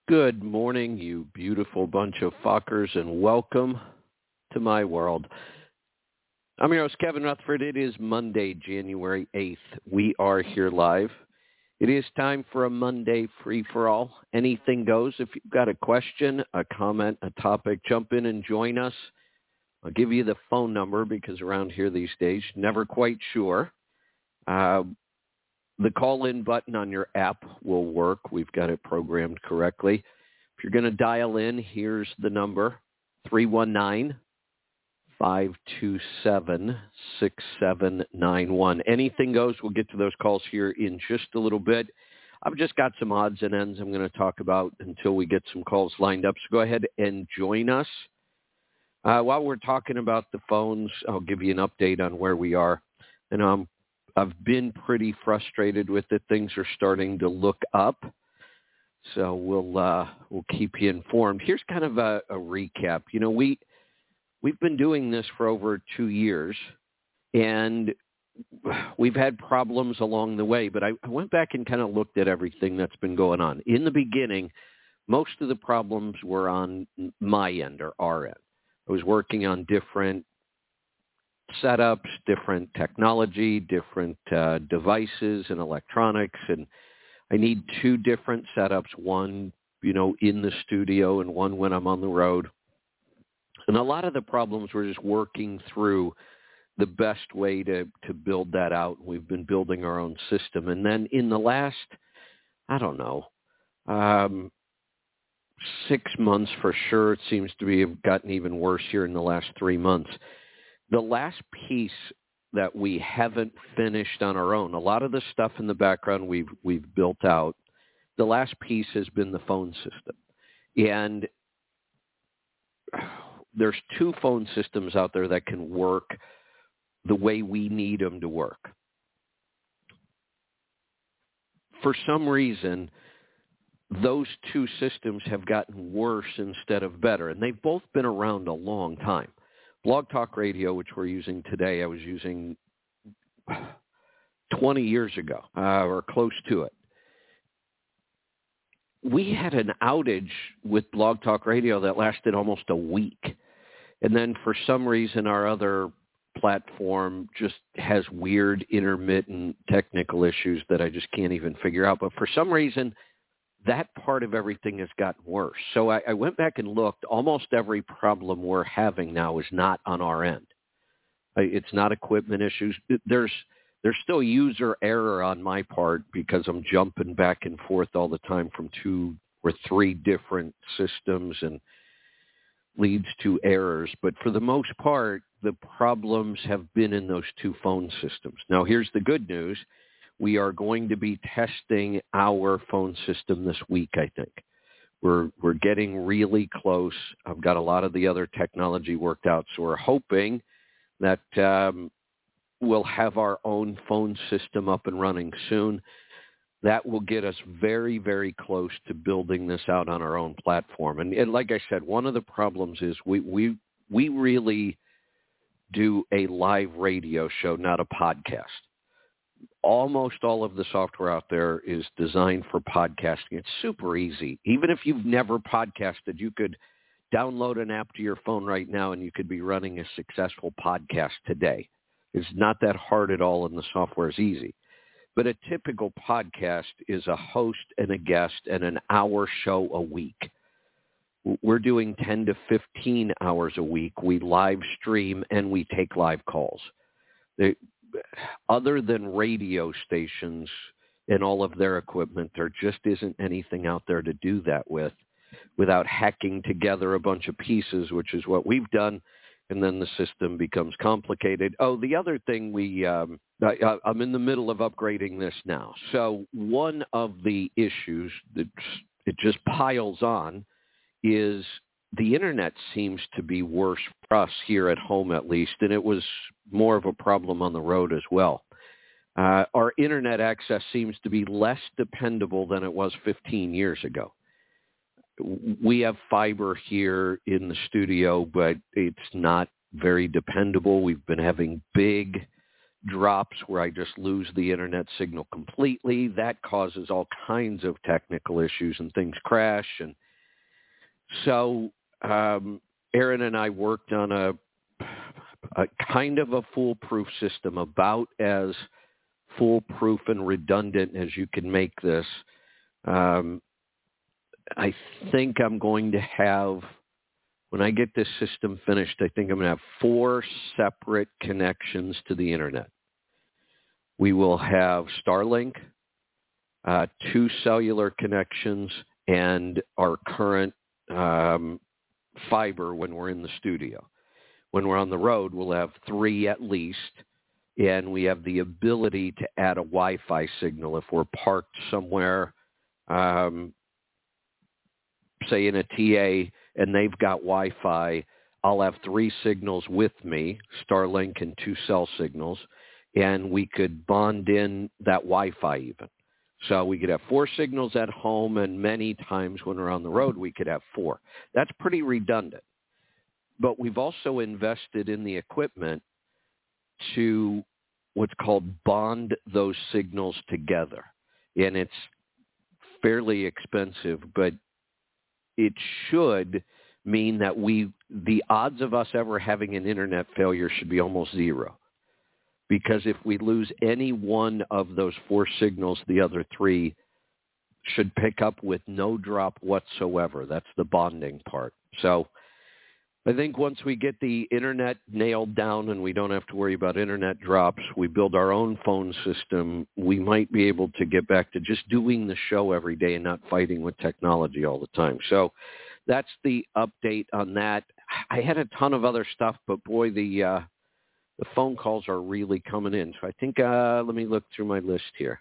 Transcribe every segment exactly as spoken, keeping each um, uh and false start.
Good morning, you beautiful bunch of fuckers, and welcome to my world. I'm your host, Kevin Rutherford. It is Monday, January eighth. We are here live. It is time for a Monday free-for-all. Anything goes. If you've got a question, a comment, a topic, jump in and join us. I'll give you the phone number because around here these days, never quite sure. Uh, The call-in button on your app will work. We've got it programmed correctly. If you're going to dial in, here's the number, three one nine, five two seven, six seven nine one. Anything goes. We'll get to those calls here in just a little bit. I've just got some odds and ends I'm going to talk about until we get some calls lined up. So go ahead and join us. Uh, while we're talking about the phones, I'll give you an update on where we are. And um. I've been pretty frustrated with it. Things are starting to look up, so we'll uh, we'll keep you informed. Here's kind of a, a recap. You know, we we've been doing this for over two years, and we've had problems along the way. But I, I went back and kind of looked at everything that's been going on. In the beginning, most of the problems were on my end or our end. I was working on different setups, different technology, different uh, devices and electronics, and I need two different setups, one, you know, in the studio and one when I'm on the road. And a lot of the problems were just working through the best way to, to build that out. We've been building our own system. And then in the last, I don't know, um, six months for sure, it seems to be have gotten even worse here in the last three months. The last piece that we haven't finished on our own, a lot of the stuff in the background we've we've built out, the last piece has been the phone system. And there's two phone systems out there that can work the way we need them to work. For some reason, those two systems have gotten worse instead of better, and they've both been around a long time. Blog Talk Radio, which we're using today, I was using twenty years ago, uh, or close to it. We had an outage with Blog Talk Radio that lasted almost a week. And then for some reason, our other platform just has weird intermittent technical issues that I just can't even figure out. But for some reason, that part of everything has gotten worse. So I, I went back and looked. Almost every problem we're having now is not on our end. It's not equipment issues. There's there's still user error on my part because I'm jumping back and forth all the time from two or three different systems and leads to errors. But for the most part, the problems have been in those two phone systems. Now, here's the good news. We are going to be testing our phone system this week, I think. We're we're getting really close. I've got a lot of the other technology worked out, so we're hoping that um, we'll have our own phone system up and running soon. That will get us very, very close to building this out on our own platform. And, and like I said, one of the problems is we we we really do a live radio show, not a podcast. Almost all of the software out there is designed for podcasting. It's super easy. Even if you've never podcasted, you could download an app to your phone right now and you could be running a successful podcast today. It's not that hard at all, and the software is easy. But a typical podcast is a host and a guest and an hour show a week. We're doing ten to fifteen hours a week. We live stream and we take live calls. They, Other than radio stations and all of their equipment, there just isn't anything out there to do that with without hacking together a bunch of pieces, which is what we've done, and then the system becomes complicated. Oh, the other thing we um, I, I'm in the middle of upgrading this now. So one of the issues that it just piles on is the internet seems to be worse for us here at home, at least, and it was more of a problem on the road as well. Uh, our internet access seems to be less dependable than it was fifteen years ago. We have fiber here in the studio, but it's not very dependable. We've been having big drops where I just lose the internet signal completely. That causes all kinds of technical issues and things crash. And so um, Aaron and I worked on a, a kind of a foolproof system, about as foolproof and redundant as you can make this. Um, I think I'm going to have, when I get this system finished, I think I'm going to have four separate connections to the internet. We will have Starlink, uh, two cellular connections, and our current um, fiber when we're in the studio. When we're on the road, we'll have three at least, and we have the ability to add a Wi-Fi signal if we're parked somewhere, um, say in a T A, and they've got Wi-Fi. I'll have three signals with me, Starlink and two cell signals, and we could bond in that Wi-Fi even. So we could have four signals at home, and many times when we're on the road, we could have four. That's pretty redundant. But we've also invested in the equipment to what's called bond those signals together. And it's fairly expensive, but it should mean that we, the odds of us ever having an internet failure should be almost zero. Because if we lose any one of those four signals, the other three should pick up with no drop whatsoever. That's the bonding part. So I think once we get the internet nailed down and we don't have to worry about internet drops, we build our own phone system, we might be able to get back to just doing the show every day and not fighting with technology all the time. So that's the update on that. I had a ton of other stuff, but boy, the uh, the phone calls are really coming in. So I think, uh, let me look through my list here.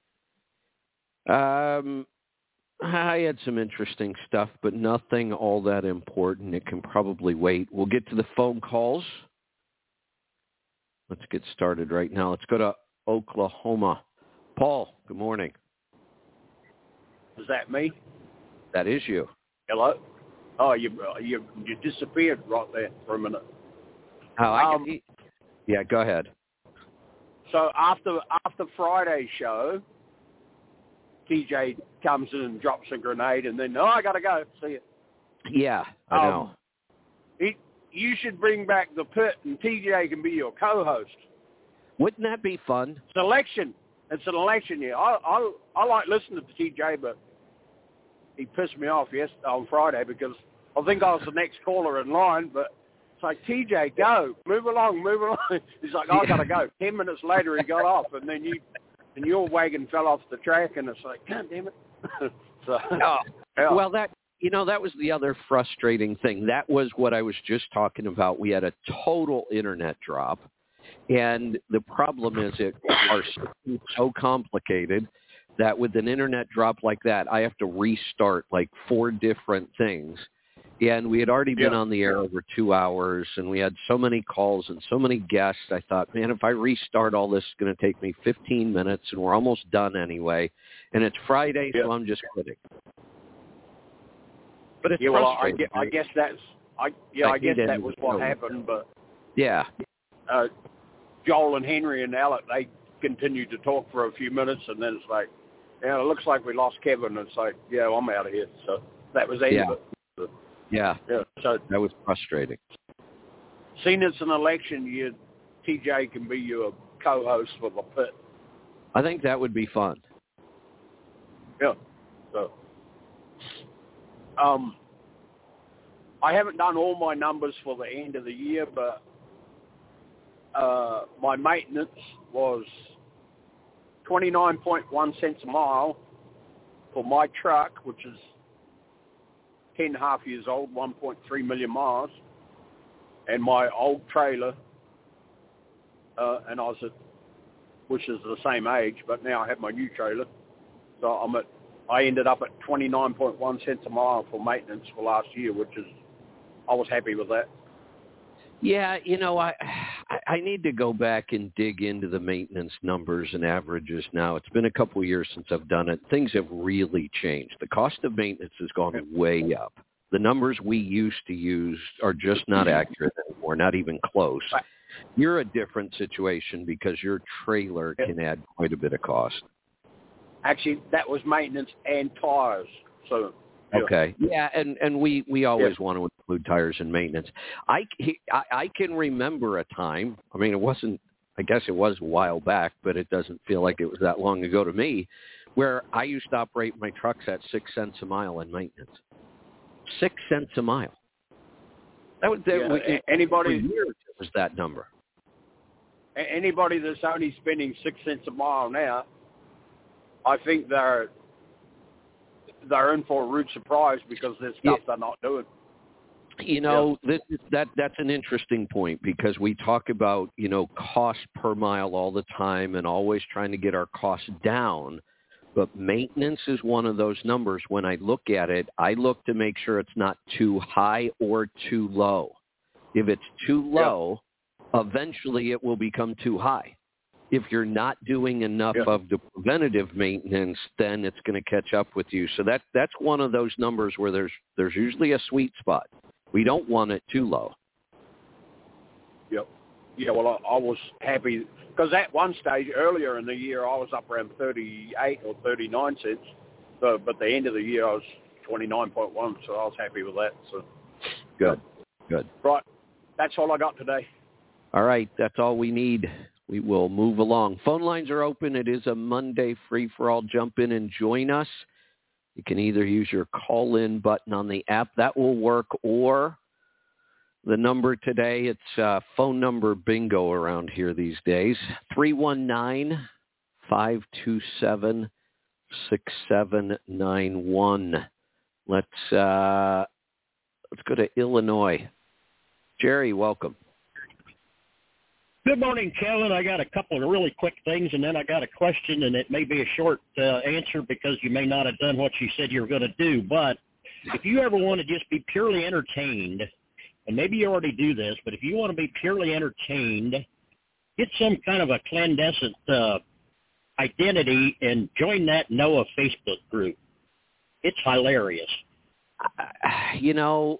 Um, I had some interesting stuff, but nothing all that important. It can probably wait. We'll get to the phone calls. Let's get started right now. Let's go to Oklahoma. Paul, good morning. Is that me? That is you. Hello? Oh, you you you disappeared right there for a minute. Oh, I um, can, yeah, go ahead. So after after Friday's show, T J comes in and drops a grenade, and then, oh, I got to go. See you. Yeah, I um, know. He, you should bring back the pit, and T J can be your co-host. Wouldn't that be fun? It's an election. It's an election year. I, I, I like listening to T J, but he pissed me off yesterday on Friday because I think I was the next caller in line, but it's like, T J, go. Move along, move along. He's like, oh, I got to go. Ten minutes later, he got off, and then you... and your wagon fell off the track, and it's like, God damn it. so, oh, yeah. Well, that, you know, that was the other frustrating thing. That was what I was just talking about. We had a total internet drop, and the problem is it are so complicated that with an internet drop like that, I have to restart like four different things. And we had already been yeah. on the air over two hours, and we had so many calls and so many guests. I thought, man, if I restart all this, it's going to take me fifteen minutes, and we're almost done anyway. And it's Friday, yeah. so I'm just quitting. But it's yeah, well, I, frustrating. I guess that's, I yeah, I, I guess that was what happened. But yeah, uh, Joel and Henry and Alec, they continued to talk for a few minutes, and then it's like, yeah, it looks like we lost Kevin. And it's like, yeah, I'm out of here. So that was the end yeah. of it. So, Yeah, yeah, so that was frustrating. Seeing it's an election year, T J can be your co-host for the pit. I think that would be fun. Yeah. So, um, I haven't done all my numbers for the end of the year, but uh, my maintenance was twenty-nine point one cents a mile for my truck, which is ten and a half years old, one point three million miles, and my old trailer, uh, and I was at, which is the same age, but now I have my new trailer, so I'm at, I ended up at twenty-nine point one cents a mile for maintenance for last year, which is, I was happy with that. Yeah, you know, I I need to go back and dig into the maintenance numbers and averages now. It's been a couple of years since I've done it. Things have really changed. The cost of maintenance has gone way up. The numbers we used to use are just not accurate anymore, not even close. You're a different situation because your trailer Yeah. can add quite a bit of cost. Actually, that was maintenance and tires. So yeah. Okay. Yeah, and, and we, we always Yeah. want to include tires and maintenance. I, he, I, I can remember a time, I mean, it wasn't, I guess it was a while back, but it doesn't feel like it was that long ago to me, where I used to operate my trucks at six cents a mile in maintenance. Six cents a mile. That was that Yeah, we, anybody for years it was that number. Anybody that's only spending six cents a mile now, I think they're they're in for a rude surprise because there's stuff Yeah. they're not doing. You know, Yeah. this, that that's an interesting point because we talk about, you know, cost per mile all the time and always trying to get our costs down. But maintenance is one of those numbers. When I look at it, I look to make sure it's not too high or too low. If it's too low, yeah. eventually it will become too high. If you're not doing enough yeah. of the preventative maintenance, then it's going to catch up with you. So that that's one of those numbers where there's there's usually a sweet spot. We don't want it too low. Yep. Yeah, well, I, I was happy because at one stage earlier in the year, I was up around thirty-eight or thirty-nine cents. So, but the end of the year, I was twenty-nine point one, so I was happy with that. So, Good. Good. Right. That's all I got today. All right. That's all we need. We will move along. Phone lines are open. It is a Monday free-for-all. Jump in and join us. You can either use your call-in button on the app. That will work, or the number today, it's uh, phone number bingo around here these days, three one nine, five two seven, six seven nine one. Let's, uh, let's go to Illinois. Jerry, welcome. Good morning, Kellen. I got a couple of really quick things, and then I got a question, and it may be a short uh, answer because you may not have done what you said you were going to do. But if you ever want to just be purely entertained, and maybe you already do this, but if you want to be purely entertained, get some kind of a clandestine uh, identity and join that NOAA Facebook group. It's hilarious. Uh, you know,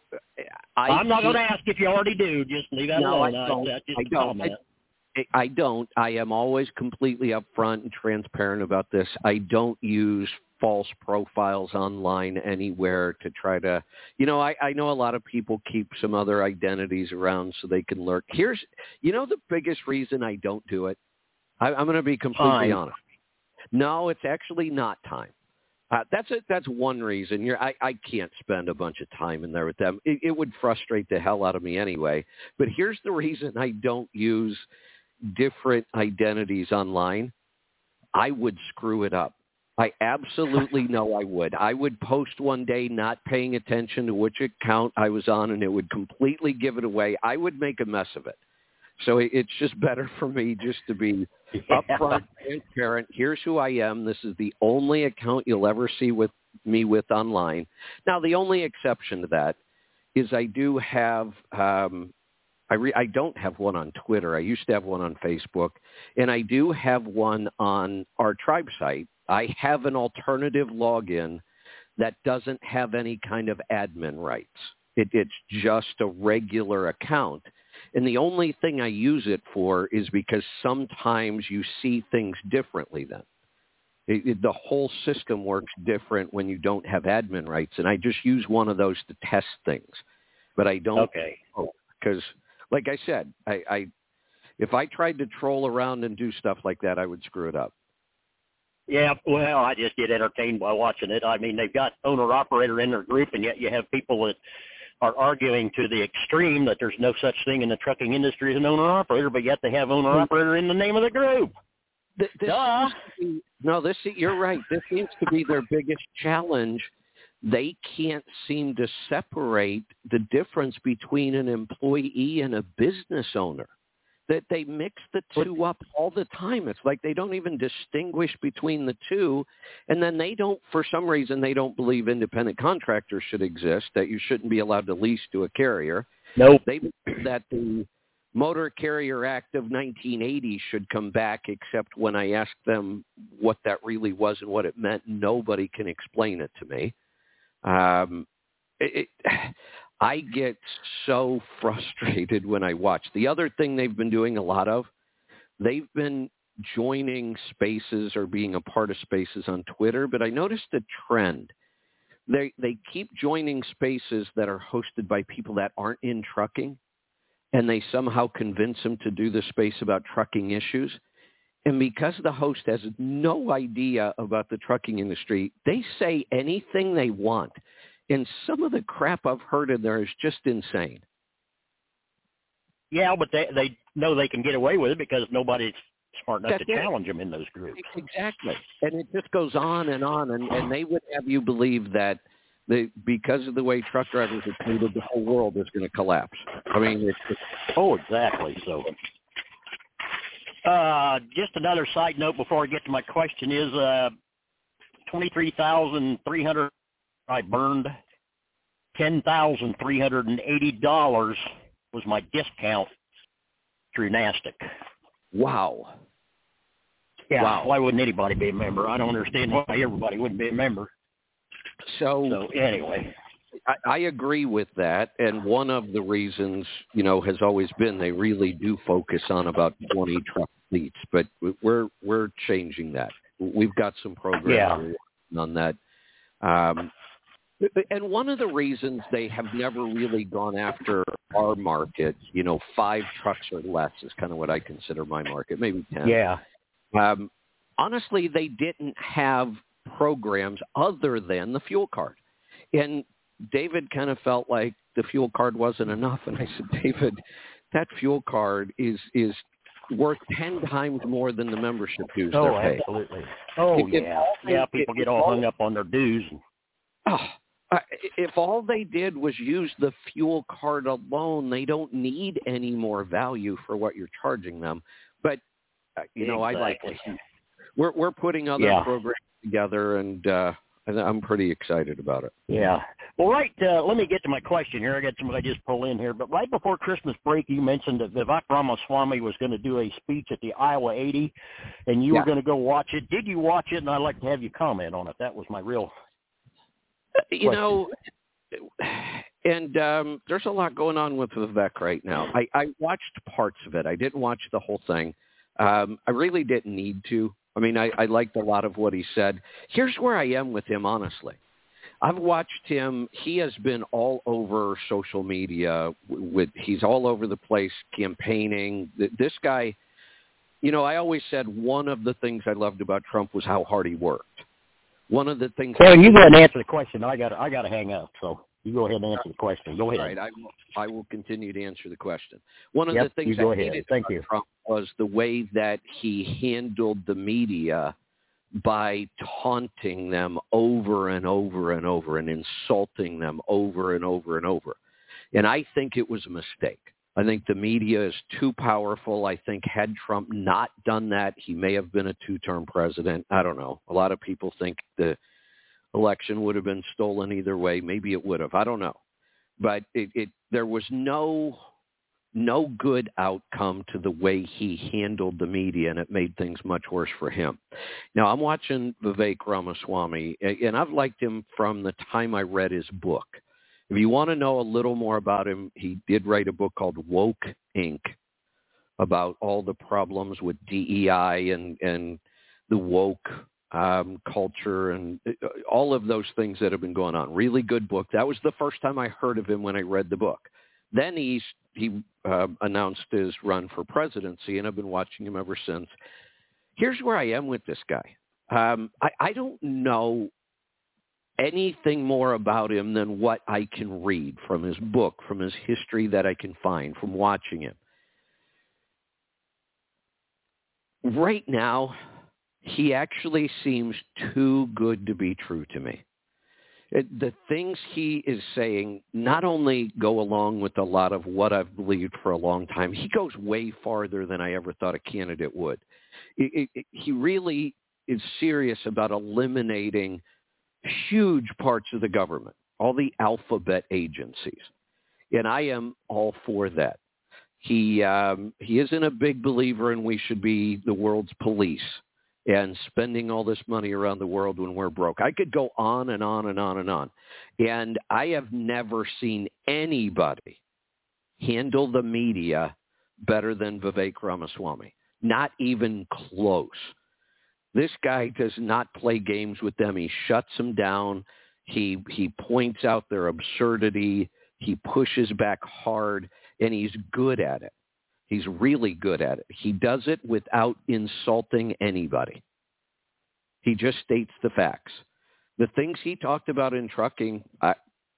I I'm not going to ask if you already do. Just leave that no, alone. I don't. I, I just I don't. comment. I, I don't. I am always completely upfront and transparent about this. I don't use false profiles online anywhere to try to, you know, I, I know a lot of people keep some other identities around so they can lurk. Here's, you know, the biggest reason I don't do it. I, I'm going to be completely Time. honest. No, it's actually not time. Uh, that's a, that's one reason. You're, I, I can't spend a bunch of time in there with them. It, it would frustrate the hell out of me anyway. But here's the reason I don't use different identities online. I would screw it up. I absolutely know I would. I would post one day not paying attention to which account I was on, and it would completely give it away. I would make a mess of it. So it's just better for me just to be Yeah. upfront, transparent. Here's who I am. This is the only account you'll ever see with me with online. Now, the only exception to that is I do have um, I, re- I don't have one on Twitter. I used to have one on Facebook, and I do have one on our tribe site. I have an alternative login that doesn't have any kind of admin rights. It, it's just a regular account. And the only thing I use it for is because sometimes you see things differently then. It, it, the whole system works different when you don't have admin rights, and I just use one of those to test things. But I don't, Okay. Because, like I said, I, I if I tried to troll around and do stuff like that, I would screw it up. Yeah, well, I just get entertained by watching it. I mean, they've got owner-operator in their group, and yet you have people that are arguing to the extreme that there's no such thing in the trucking industry as an owner-operator, but yet they have owner-operator in the name of the group. This Duh. Be, no, this you're right. This seems to be their biggest challenge. They can't seem to separate the difference between an employee and a business owner. That they mix the two up all the time. It's like they don't even distinguish between the two. And then they don't, for some reason, they don't believe independent contractors should exist, that you shouldn't be allowed to lease to a carrier. Nope. They believe that the Motor Carrier Act of nineteen eighty should come back, except when I asked them what that really was and what it meant, nobody can explain it to me. Um, it, it, I get so frustrated when I watch. The other thing they've been doing a lot of, they've been joining spaces or being a part of spaces on Twitter, but I noticed a trend. They they keep joining spaces that are hosted by people that aren't in trucking, and they somehow convince them to do the space about trucking issues. And because the host has no idea about the trucking industry, they say anything they want. And some of the crap I've heard in there is just insane. Yeah, but they they know they can get away with it because nobody's smart enough That's to it. challenge them in those groups. Exactly. And it just goes on and on. And, and they would have you believe that they, because of the way truck drivers are treated, the whole world is going to collapse. I mean, it's just... Oh, exactly. So, uh, just another side note before I get to my question is uh, twenty-three thousand three hundred dollars I burned. ten thousand three hundred eighty dollars was my discount through NASTC. Wow. Yeah, wow. Why wouldn't anybody be a member? I don't understand why everybody wouldn't be a member. So, so anyway. I, I agree with that. And one of the reasons, you know, has always been they really do focus on about twenty truck fleets. But we're we're changing that. We've got some programs yeah. on that. Um, and one of the reasons they have never really gone after our market, you know, five trucks or less is kind of what I consider my market, maybe ten. Yeah. Um, honestly, they didn't have programs other than the fuel card. And David kind of felt like the fuel card wasn't enough. And I said, David, that fuel card is is worth ten times more than the membership dues oh, they're paying. Absolutely. Oh, if, yeah. if, yeah, people if, get all hung up on their dues. Oh, uh, if all they did was use the fuel card alone, they don't need any more value for what you're charging them. But, uh, you know, exactly. I like to see. We're, we're putting other yeah. programs together, and uh, I'm pretty excited about it. Yeah. Well, right, uh, let me get to my question here. I got somebody just pull in here. But right before Christmas break, you mentioned that Vivek Ramaswamy was going to do a speech at the Iowa eighty, and you yeah. were going to go watch it. Did you watch it? And I'd like to have you comment on it. That was my real You question. know, and um, there's a lot going on with Vivek right now. I, I watched parts of it. I didn't watch the whole thing. Um, I really didn't need to. I mean, I, I liked a lot of what he said. Here's where I am with him, honestly. I've watched him. He has been all over social media. With He's all over the place campaigning. This guy, you know, I always said one of the things I loved about Trump was how hard he worked. One of the things. Well, you go ahead and answer the question. I got I got to hang up, so you go ahead and answer the question. Go ahead. All right, I will, I will continue to answer the question. One of yep, the things you go I ahead. hated Thank about you. Trump was the way that he handled the media by taunting them over and over and over and insulting them over and over and over. And I think it was a mistake. I think the media is too powerful. I think had Trump not done that, he may have been a two-term president. I don't know. A lot of people think the election would have been stolen either way. Maybe it would have. I don't know. But it, it there was no no good outcome to the way he handled the media, and it made things much worse for him. Now, I'm watching Vivek Ramaswamy, and I've liked him from the time I read his book. If you want to know a little more about him, he did write a book called Woke Incorporated about all the problems with D E I and, and the woke um, culture and all of those things that have been going on. Really good book. That was the first time I heard of him when I read the book. Then he's, he uh, announced his run for presidency, and I've been watching him ever since. Here's where I am with this guy. Um, I, I don't know anything more about him than what I can read from his book, from his history that I can find, from watching him. Right now, he actually seems too good to be true to me. It, the things he is saying not only go along with a lot of what I've believed for a long time, he goes way farther than I ever thought a candidate would. It, it, it, he really is serious about eliminating huge parts of the government, all the alphabet agencies. And I am all for that. He um, he isn't a big believer in we should be the world's police. and spending all this money around the world when we're broke. I could go on and on and on and on. And I have never seen anybody handle the media better than Vivek Ramaswamy. Not even close. This guy does not play games with them. He shuts them down. He he points out their absurdity. He pushes back hard, and he's good at it. He's really good at it. He does it without insulting anybody. He just states the facts. The things he talked about in trucking, uh,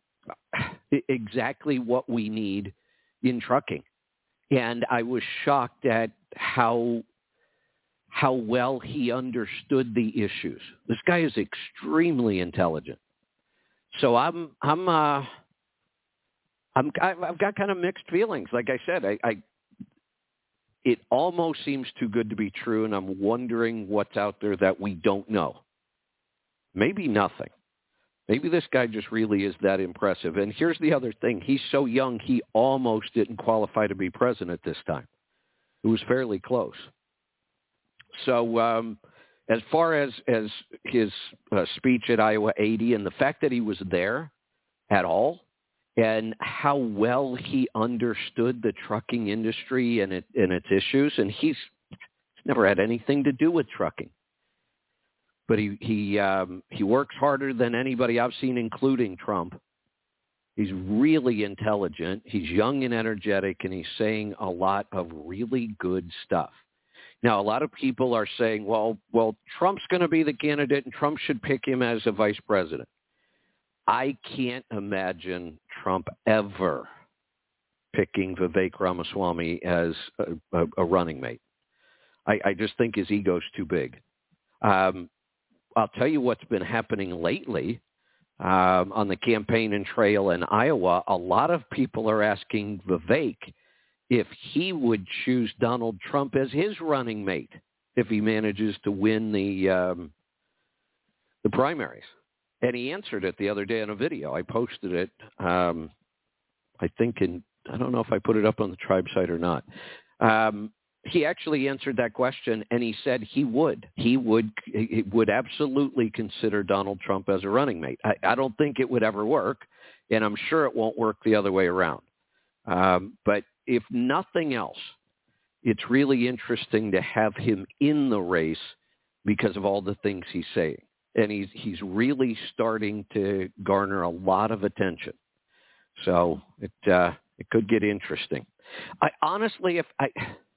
exactly what we need in trucking. And I was shocked at how how well he understood the issues. This guy is extremely intelligent. So I'm I'm uh, I'm I've got kind of mixed feelings. Like I said, I, I it almost seems too good to be true, and I'm wondering what's out there that we don't know. Maybe nothing. Maybe this guy just really is that impressive. And here's the other thing. He's so young, he almost didn't qualify to be president this time. It was fairly close. So um, as far as, as his uh, speech at Iowa eighty and the fact that he was there at all and how well he understood the trucking industry and, it, and its issues, and he's never had anything to do with trucking. But he he um, he works harder than anybody I've seen, including Trump. He's really intelligent. He's young and energetic, and he's saying a lot of really good stuff. Now, a lot of people are saying, well, well, Trump's going to be the candidate, and Trump should pick him as a vice president. I can't imagine Trump ever picking Vivek Ramaswamy as a, a, a running mate. I, I just think his ego's too big. Um, I'll tell you what's been happening lately um, on the campaign and trail in Iowa. A lot of people are asking Vivek if he would choose Donald Trump as his running mate if he manages to win the um, the primaries. And he answered it the other day in a video. I posted it, um, I think in, I don't know if I put it up on the Tribe site or not. Um, He actually answered that question, and he said he would. He would he would absolutely consider Donald Trump as a running mate. I, I don't think it would ever work, and I'm sure it won't work the other way around. Um, but if nothing else, it's really interesting to have him in the race because of all the things he's saying. And he's, he's really starting to garner a lot of attention. So it uh, it could get interesting. I honestly, if I...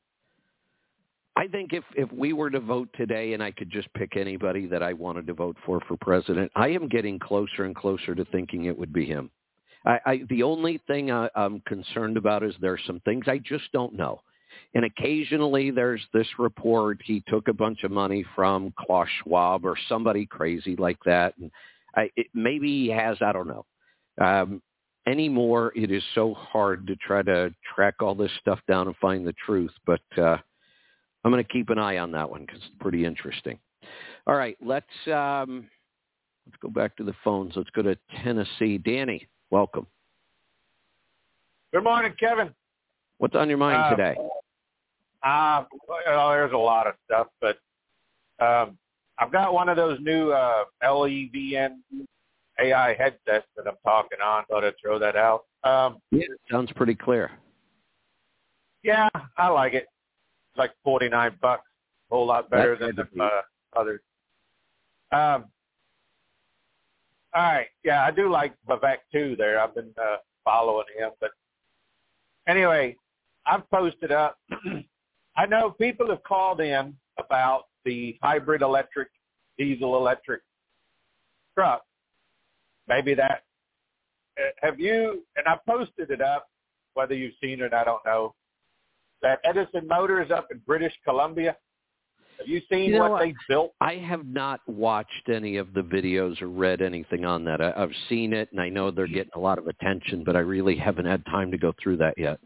I think if, if we were to vote today and I could just pick anybody that I wanted to vote for for president, I am getting closer and closer to thinking it would be him. I, I, the only thing I, I'm concerned about is there's some things I just don't know. And occasionally there's this report he took a bunch of money from Klaus Schwab or somebody crazy like that. And I, it, maybe he has, I don't know. Um, anymore, it is so hard to try to track all this stuff down and find the truth. But uh, I'm going to keep an eye on that one because it's pretty interesting. All right, let's um, let's go back to the phones. Let's go to Tennessee. Danny, welcome. Good morning, Kevin. What's on your mind uh, today? Uh, well, there's a lot of stuff, but um, I've got one of those new uh, L E V N A I headsets that I'm talking on. Thought I'd throw that out. Um, yeah, it sounds pretty clear. Yeah, I like it. Like forty-nine bucks, a whole lot better That's than the uh, others. Um, all right, yeah, I do like Vivek too. There, I've been uh, following him, but anyway, I've posted up. I know people have called in about the hybrid electric, diesel electric truck. Maybe that. Have you? And I posted it up. Whether you've seen it, I don't know. That Edison Motors up in British Columbia. Have you seen you know, what they built? I have not watched any of the videos or read anything on that. I, I've seen it, and I know they're getting a lot of attention, but I really haven't had time to go through that yet.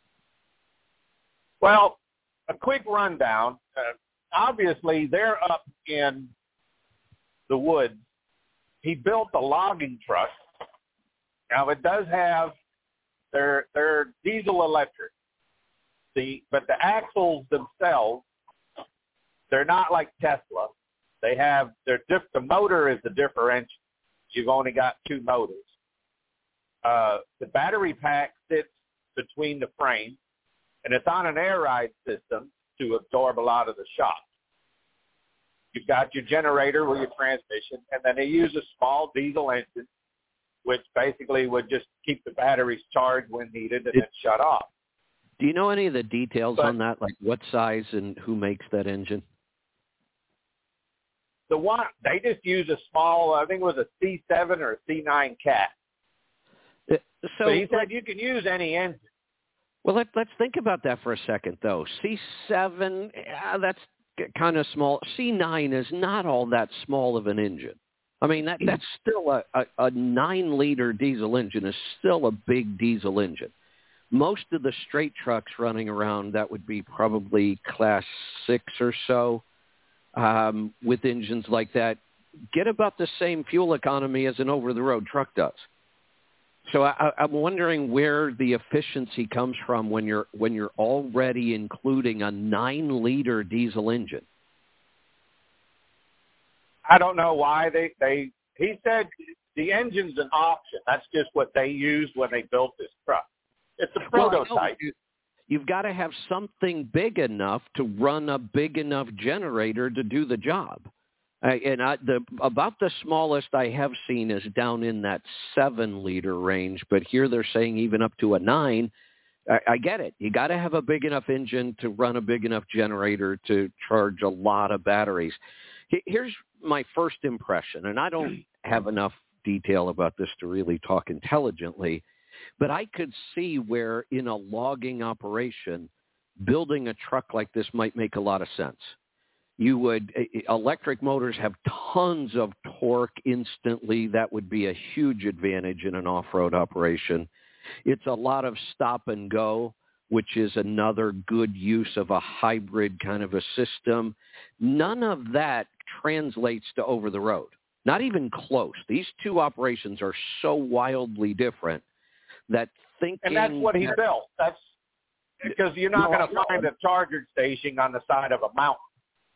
Well, a quick rundown. Uh, obviously, they're up in the woods. He built a logging truck. Now, it does have, they're, they're diesel electric. The, but the axles themselves, they're not like Tesla. They have their diff, the motor is the differential. You've only got two motors. Uh, the battery pack sits between the frames, and it's on an air ride system to absorb a lot of the shock. You've got your generator with your transmission, and then they use a small diesel engine, which basically would just keep the batteries charged when needed and it, then shut off. Do you know any of the details but, on that, like what size and who makes that engine? The one, they just use a small, I think it was a C seven or a C nine cat. Uh, so but he said you can use any engine. Well, let, let's think about that for a second, though. C seven, yeah, that's kind of small. C nine is not all that small of an engine. I mean, that that's still a, a, a nine-liter diesel engine is still a big diesel engine. Most of the straight trucks running around, that would be probably class six or so um, with engines like that, get about the same fuel economy as an over-the-road truck does. So I, I'm wondering where the efficiency comes from when you're when you're already including a nine-liter diesel engine. I don't know why they, they he said the engine's an option. That's just what they used when they built this truck. It's a prototype. Well, you, you've got to have something big enough to run a big enough generator to do the job. Uh, and I, the about the smallest I have seen is down in that seven-liter range, but here they're saying even up to a nine. I, I get it. You got to have a big enough engine to run a big enough generator to charge a lot of batteries. Here's my first impression, and I don't have enough detail about this to really talk intelligently, but I could see where in a logging operation, building a truck like this might make a lot of sense. You would, electric motors have tons of torque instantly. That would be a huge advantage in an off-road operation. It's a lot of stop and go, which is another good use of a hybrid kind of a system. None of that translates to over the road. Not even close. These two operations are so wildly different that thinking... And that's what he that, built. That's because you're not no, going to find a charger station on the side of a mountain.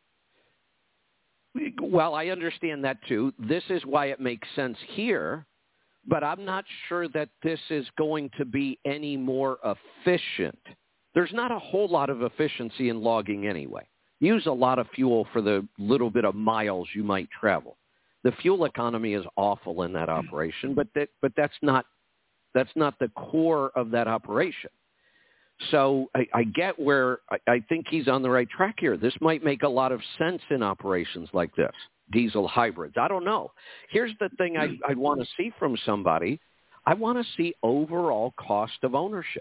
Well, I understand that too. This is why it makes sense here, but I'm not sure that this is going to be any more efficient. There's not a whole lot of efficiency in logging anyway. Use a lot of fuel for the little bit of miles you might travel. The fuel economy is awful in that operation, but that but that's not that's not the core of that operation. So I, I get where I, I think he's on the right track here. This might make a lot of sense in operations like this, diesel hybrids. I don't know. Here's the thing I, I want to see from somebody. I want to see overall cost of ownership.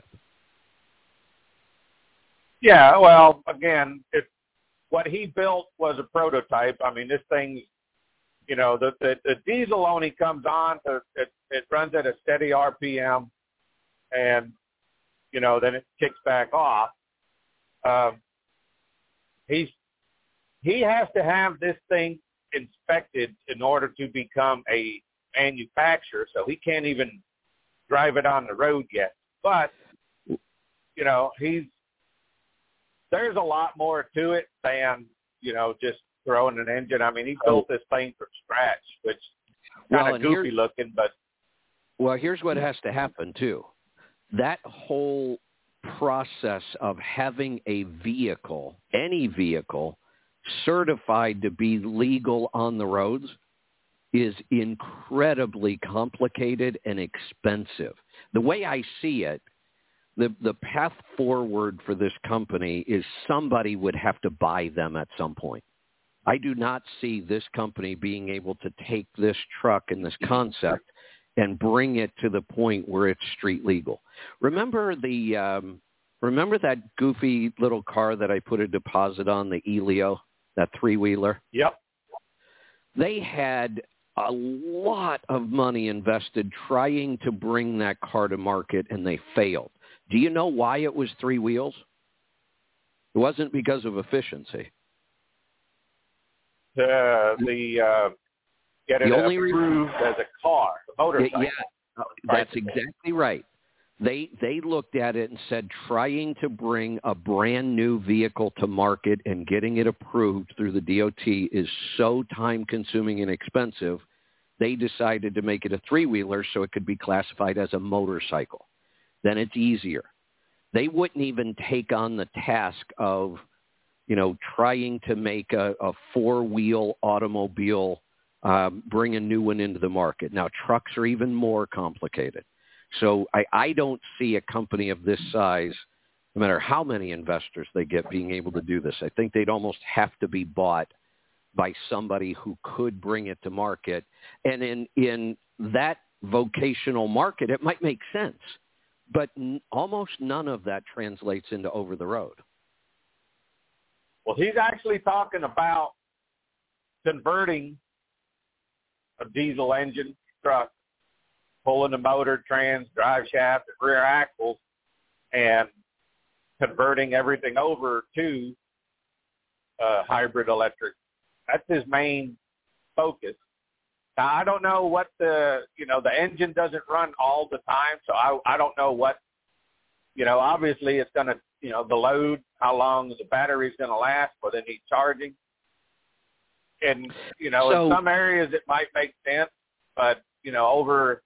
Yeah, well, again, if what he built was a prototype, I mean, this thing, you know, the, the, the diesel only comes on, to, it, it runs at a steady R P M, and you know, then it kicks back off. Um, he's he has to have this thing inspected in order to become a manufacturer, so he can't even drive it on the road yet. But you know, he's there's a lot more to it than you know just throwing an engine. I mean, he built this thing from scratch, which kind of well, goofy looking, but well, here's what has to happen too. That whole process of having a vehicle, any vehicle, certified to be legal on the roads is incredibly complicated and expensive. The way I see it, the, the path forward for this company is somebody would have to buy them at some point. I do not see this company being able to take this truck and this concept and bring it to the point where it's street legal. Remember the um, remember that goofy little car that I put a deposit on, the Elio, that three-wheeler? Yep. They had a lot of money invested trying to bring that car to market, and they failed. Do you know why it was three wheels? It wasn't because of efficiency. Uh, the... Uh... Get it the only approved reason, as a car, a motorcycle. Yeah, yeah, that's exactly right. They they looked at it and said trying to bring a brand new vehicle to market and getting it approved through the D O T is so time-consuming and expensive, they decided to make it a three-wheeler so it could be classified as a motorcycle. Then it's easier. They wouldn't even take on the task of, you know, trying to make a, a four-wheel automobile, um, bring a new one into the market. Now, trucks are even more complicated. So I, I don't see a company of this size, no matter how many investors they get, being able to do this. I think they'd almost have to be bought by somebody who could bring it to market. And in, in that vocational market, it might make sense. But n- almost none of that translates into over the road. Well, he's actually talking about converting a diesel engine truck, pulling the motor, trans, drive shaft, and rear axles, and converting everything over to uh, hybrid electric. That's his main focus. Now, I don't know what the, you know, the engine doesn't run all the time, so I, I don't know what, you know, obviously it's going to, you know, the load, how long the battery's going to last, but they need charging. And, you know, so, in some areas it might make sense, but, you know, over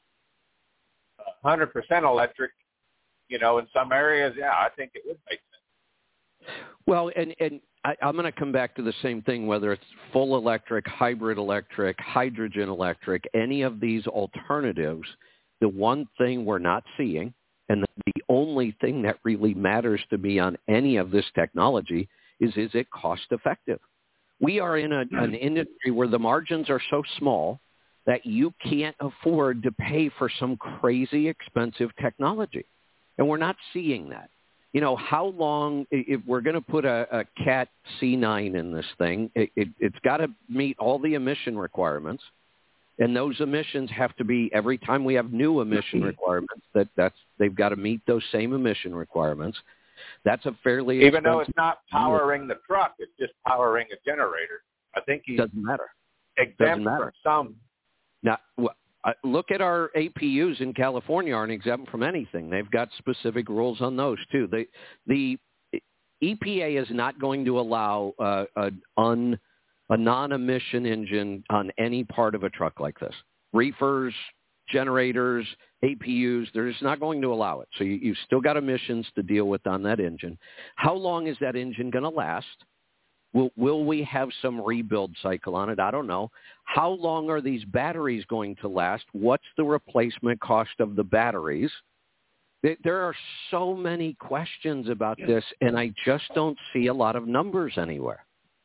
one hundred percent electric, you know, in some areas, yeah, I think it would make sense. Well, and, and I, I'm going to come back to the same thing, whether it's full electric, hybrid electric, hydrogen electric, any of these alternatives, the one thing we're not seeing, and the, the only thing that really matters to me on any of this technology is, is it cost effective? We are in a, an industry where the margins are so small that you can't afford to pay for some crazy expensive technology. And we're not seeing that. You know, how long, if we're going to put a, a Cat C nine in this thing, it, it, it's got to meet all the emission requirements. And those emissions have to be, every time we have new emission requirements, that that's they've got to meet those same emission requirements. That's a fairly Even though it's not powering the truck, it's just powering a generator. I think he doesn't matter. Exempt Doesn't matter. from some. Now, look at our A P Us in California aren't exempt from anything. They've got specific rules on those, too. They, the E P A is not going to allow uh, a, un, a non-emission engine on any part of a truck like this. Reefers, generators, A P Us, they're just not going to allow it. So you, you've still got emissions to deal with on that engine. How long is that engine going to last? Will, will we have some rebuild cycle on it? I don't know. How long are these batteries going to last? What's the replacement cost of the batteries? There are so many questions about this, and I just don't see a lot of numbers anywhere.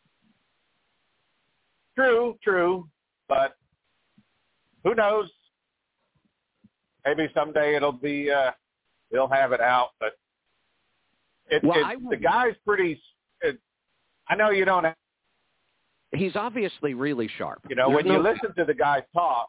True, true, but who knows? Maybe someday it'll be, uh, they'll have it out, but it, well, it, the guy's pretty, it, I know you don't have, he's obviously really sharp. You know, There's when no, you listen to the guy talk.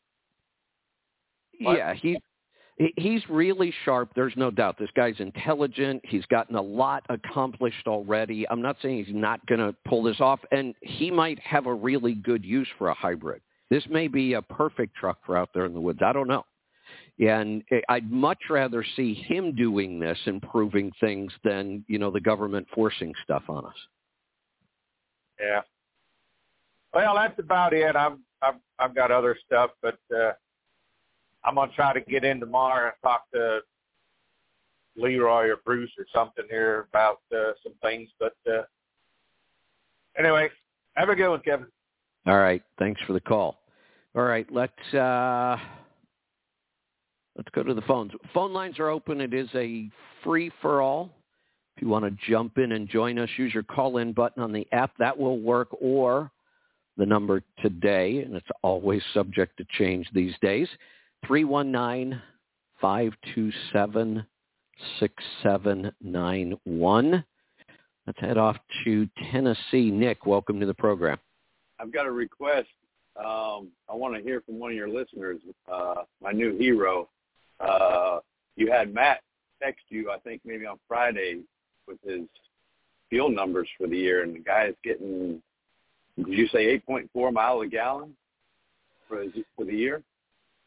Yeah, he, he's really sharp. There's no doubt. This guy's intelligent. He's gotten a lot accomplished already. I'm not saying he's not going to pull this off, and he might have a really good use for a hybrid. This may be a perfect truck for out there in the woods. I don't know. And I'd much rather see him doing this, improving things, than, you know, the government forcing stuff on us. Yeah. Well, that's about it. I've I've, I've got other stuff, but uh, I'm gonna try to get in tomorrow and talk to Leroy or Bruce or something here about uh, some things. But uh, anyway, have a good one, Kevin. All right. Thanks for the call. All right. Let's uh, let's go to the phones. Phone lines are open. It is a free for all. If you want to jump in and join us, use your call-in button on the app. That will work, or the number today, and it's always subject to change these days, three one nine, five two seven, six seven nine one. Let's head off to Tennessee. Nick, welcome to the program. I've got a request. Um, I want to hear from one of your listeners, uh, my new hero. Uh, you had Matt text you, I think maybe on Friday, with his fuel numbers for the year, and the guy is getting, did you say eight point four miles a gallon for, his, for the year?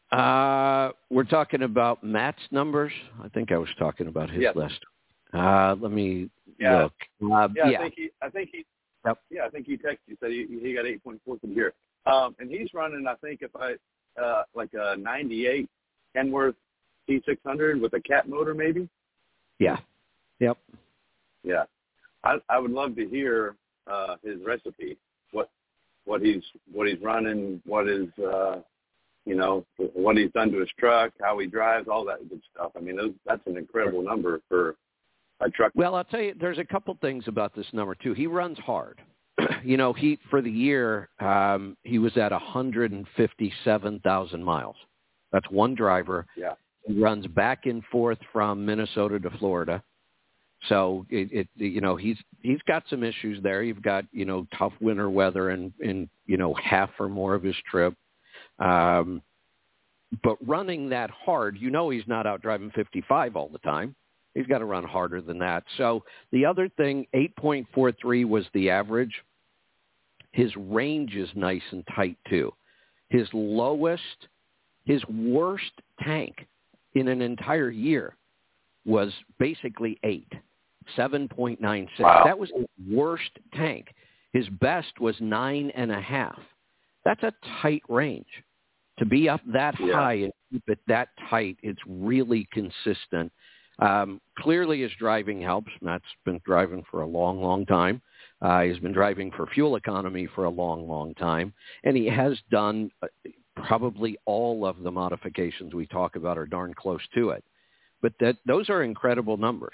Uh, we're talking about Matt's numbers. I think I was talking about his yes. list. Uh, let me yeah. look. Uh, yeah, yeah. I think he. I think he. Yep. Yeah, I think he texted you said he, he got eight point four for the year. Um, and he's running, I think, if I uh, like a ninety-eight Kenworth T six hundred with a cat motor, maybe. Yeah. Yep. Yeah. I I would love to hear uh, his recipe. What what he's what he's running. What is uh, you know what he's done to his truck. How he drives. All that good stuff. I mean, those, that's an incredible number for a truck. Well, I'll tell you, there's a couple things about this number too. He runs hard. You know, he for the year um, he was at one hundred fifty-seven thousand miles. That's one driver. Yeah. He runs back and forth from Minnesota to Florida. So it, it you know he's he's got some issues there. You've got you know tough winter weather and in you know half or more of his trip. Um, but running that hard, you know he's not out driving fifty-five all the time. He's got to run harder than that. So the other thing, eight point four three was the average. His range is nice and tight too. His lowest, his worst tank in an entire year was basically eight, seven point nine six. Wow. That was his worst tank. His best was nine and a half. That's a tight range. To be up that yeah. high and keep it that tight, it's really consistent. Um, clearly his driving helps. Matt's been driving for a long, long time. Uh, he's been driving for fuel economy for a long, long time. And he has done uh, probably all of the modifications we talk about are darn close to it. But that those are incredible numbers.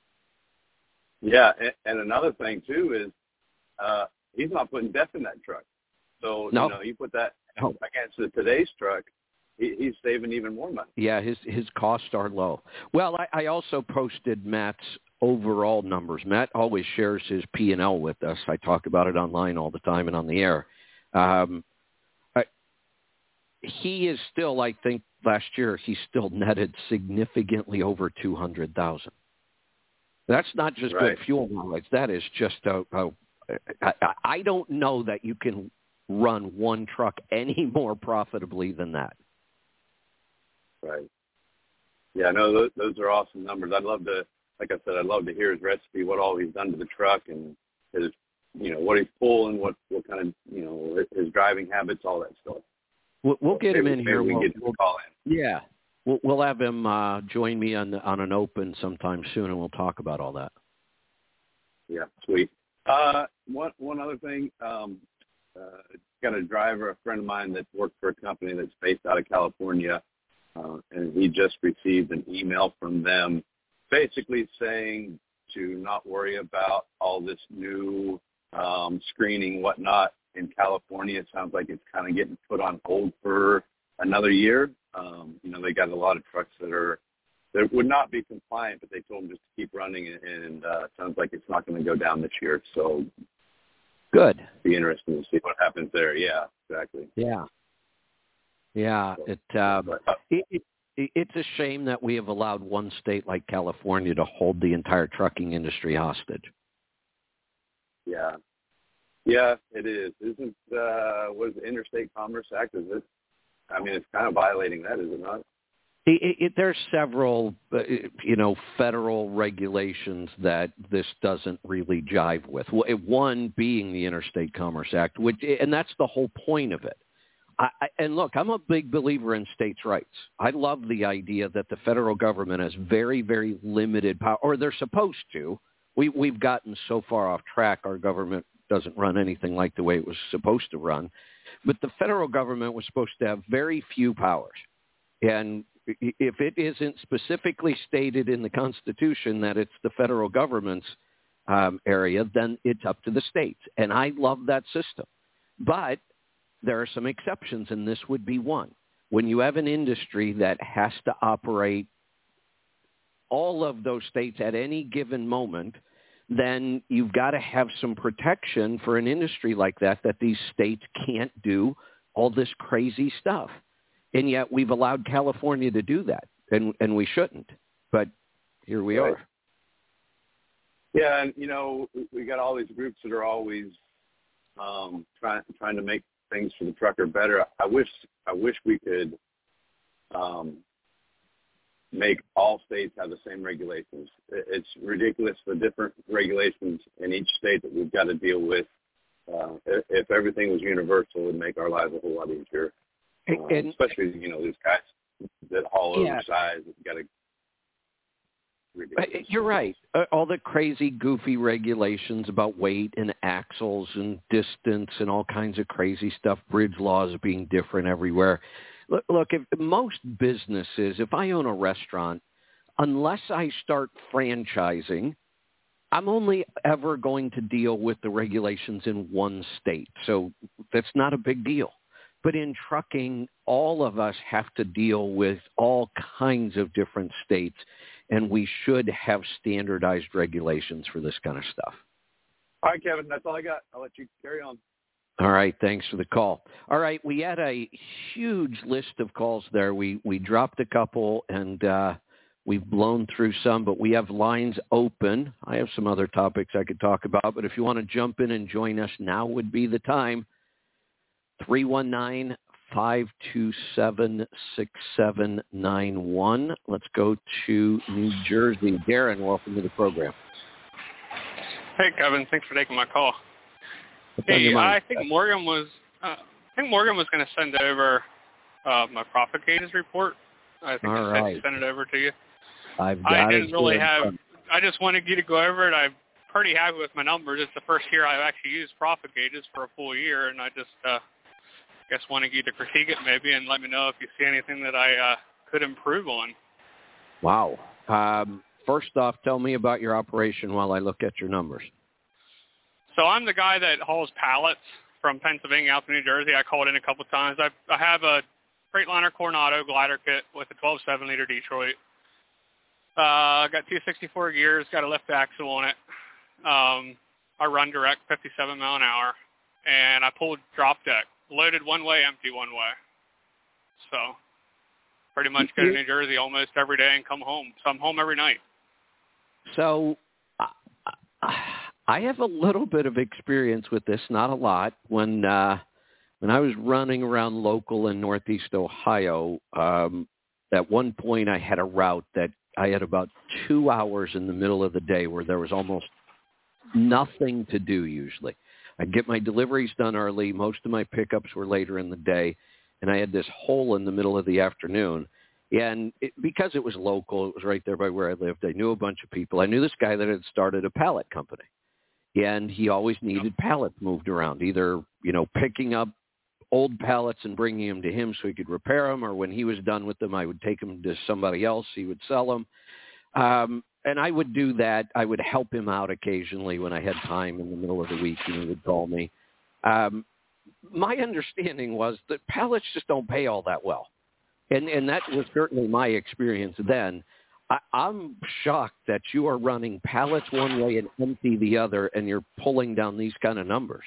Yeah, and, and another thing, too, is uh, he's not putting depth in that truck. So, no. you know, you put that no. against the, today's truck, he, he's saving even more money. Yeah, his his costs are low. Well, I, I also posted Matt's overall numbers. Matt always shares his P and L with us. I talk about it online all the time and on the air. Um, I, he is still, I think, last year he still netted significantly over two hundred thousand. That's not just right. good fuel mileage. That is just a, a I, I don't know that you can run one truck any more profitably than that. Right. Yeah, no, those, those are awesome numbers. I'd love to, like I said, I'd love to hear his recipe, what all he's done to the truck, and his, you know, what he's pulling, what, what kind of, you know, his driving habits, all that stuff. We'll, we'll get maybe, him in maybe here. We we'll, can get him we'll, to call in. Yeah, we'll, we'll have him uh, join me on on an open sometime soon, and we'll talk about all that. Yeah, sweet. Uh, one one other thing, um, uh, got a driver, a friend of mine that worked for a company that's based out of California, uh, and he just received an email from them basically saying to not worry about all this new um, screening, whatnot, in California. It sounds like it's kind of getting put on hold for another year. Um, you know, they got a lot of trucks that are that would not be compliant, but they told them just to keep running, and uh, it sounds like it's not going to go down this year. So good. Be interesting to see what happens there. Yeah, exactly. Yeah. Yeah. So, it, um, but, uh, it, it it's a shame that we have allowed one state like California to hold the entire trucking industry hostage. Yeah. Yeah, it is. Isn't uh, what is the Interstate Commerce Act? Is it? I mean, it's kind of violating that, is it not? It, it, it, there's several, uh, you know, federal regulations that this doesn't really jive with. One being the Interstate Commerce Act, which, and that's the whole point of it. I, I, and look, I'm a big believer in states' rights. I love the idea that the federal government has very, very limited power, or they're supposed to. We, we've gotten so far off track, our government doesn't run anything like the way it was supposed to run. But the federal government was supposed to have very few powers. And if it isn't specifically stated in the Constitution that it's the federal government's um, area, then it's up to the states. And I love that system. But there are some exceptions, and this would be one. When you have an industry that has to operate all of those states at any given moment, then you've got to have some protection for an industry like that, that these states can't do all this crazy stuff. And yet we've allowed California to do that, and, and we shouldn't. But here we right. are. Yeah, and, you know, we got all these groups that are always um, trying trying to make things for the trucker better. I wish I wish we could um, make all states have the same regulations. It's ridiculous the different regulations in each state that we've got to deal with. Uh, if everything was universal, it would make our lives a whole lot easier. Uh, and, especially, you know, these guys that haul yeah. oversized. Got to. You're right. Uh, all the crazy, goofy regulations about weight and axles and distance and all kinds of crazy stuff. Bridge laws being different everywhere. Look, look if most businesses, if I own a restaurant, unless I start franchising, I'm only ever going to deal with the regulations in one state. So that's not a big deal. But in trucking, all of us have to deal with all kinds of different states, and we should have standardized regulations for this kind of stuff. All right, Kevin, that's all I got. I'll let you carry on. All right, thanks for the call. All right, we had a huge list of calls there. We we dropped a couple, and uh, we've blown through some, but we have lines open. I have some other topics I could talk about, but if you want to jump in and join us, now would be the time. three one nine, five two seven, six seven nine one. Let's go to New Jersey. Darren, welcome to the program. Hey, Kevin. Thanks for taking my call. Hey, I think Morgan was uh, I think Morgan was going to send over uh, my profit gauges report. I think All I said right. he sent it over to you. I've got I didn't it really here. have. I just wanted you to go over it. I'm pretty happy with my numbers. It's the first year I've actually used profit gauges for a full year, and I just uh, guess wanted you to critique it maybe and let me know if you see anything that I uh, could improve on. Wow. Um, first off, tell me about your operation while I look at your numbers. So I'm the guy that hauls pallets from Pennsylvania out to New Jersey. I called in a couple of times. I, I have a Freightliner Coronado glider kit with a twelve seven liter Detroit. Uh, got two sixty-four gears, got a lift axle on it. Um, I run direct fifty-seven mile an hour, and I pulled drop deck, loaded one way, empty one way. So pretty much go to New Jersey almost every day and come home. So I'm home every night. So uh, I have a little bit of experience with this, not a lot. When uh, when I was running around local in Northeast Ohio, um, at one point I had a route that I had about two hours in the middle of the day where there was almost nothing to do usually. I'd get my deliveries done early. Most of my pickups were later in the day, and I had this hole in the middle of the afternoon. And it, because it was local, it was right there by where I lived. I knew a bunch of people. I knew this guy that had started a pallet company, and he always needed pallets moved around, either, you know, picking up old pallets and bringing them to him so he could repair them, or when he was done with them, I would take them to somebody else. He would sell them. Um, and I would do that. I would help him out occasionally when I had time in the middle of the week, and he would call me. Um, my understanding was that pallets just don't pay all that well. And, and that was certainly my experience then. I, I'm shocked that you are running pallets one way and empty the other, and you're pulling down these kind of numbers.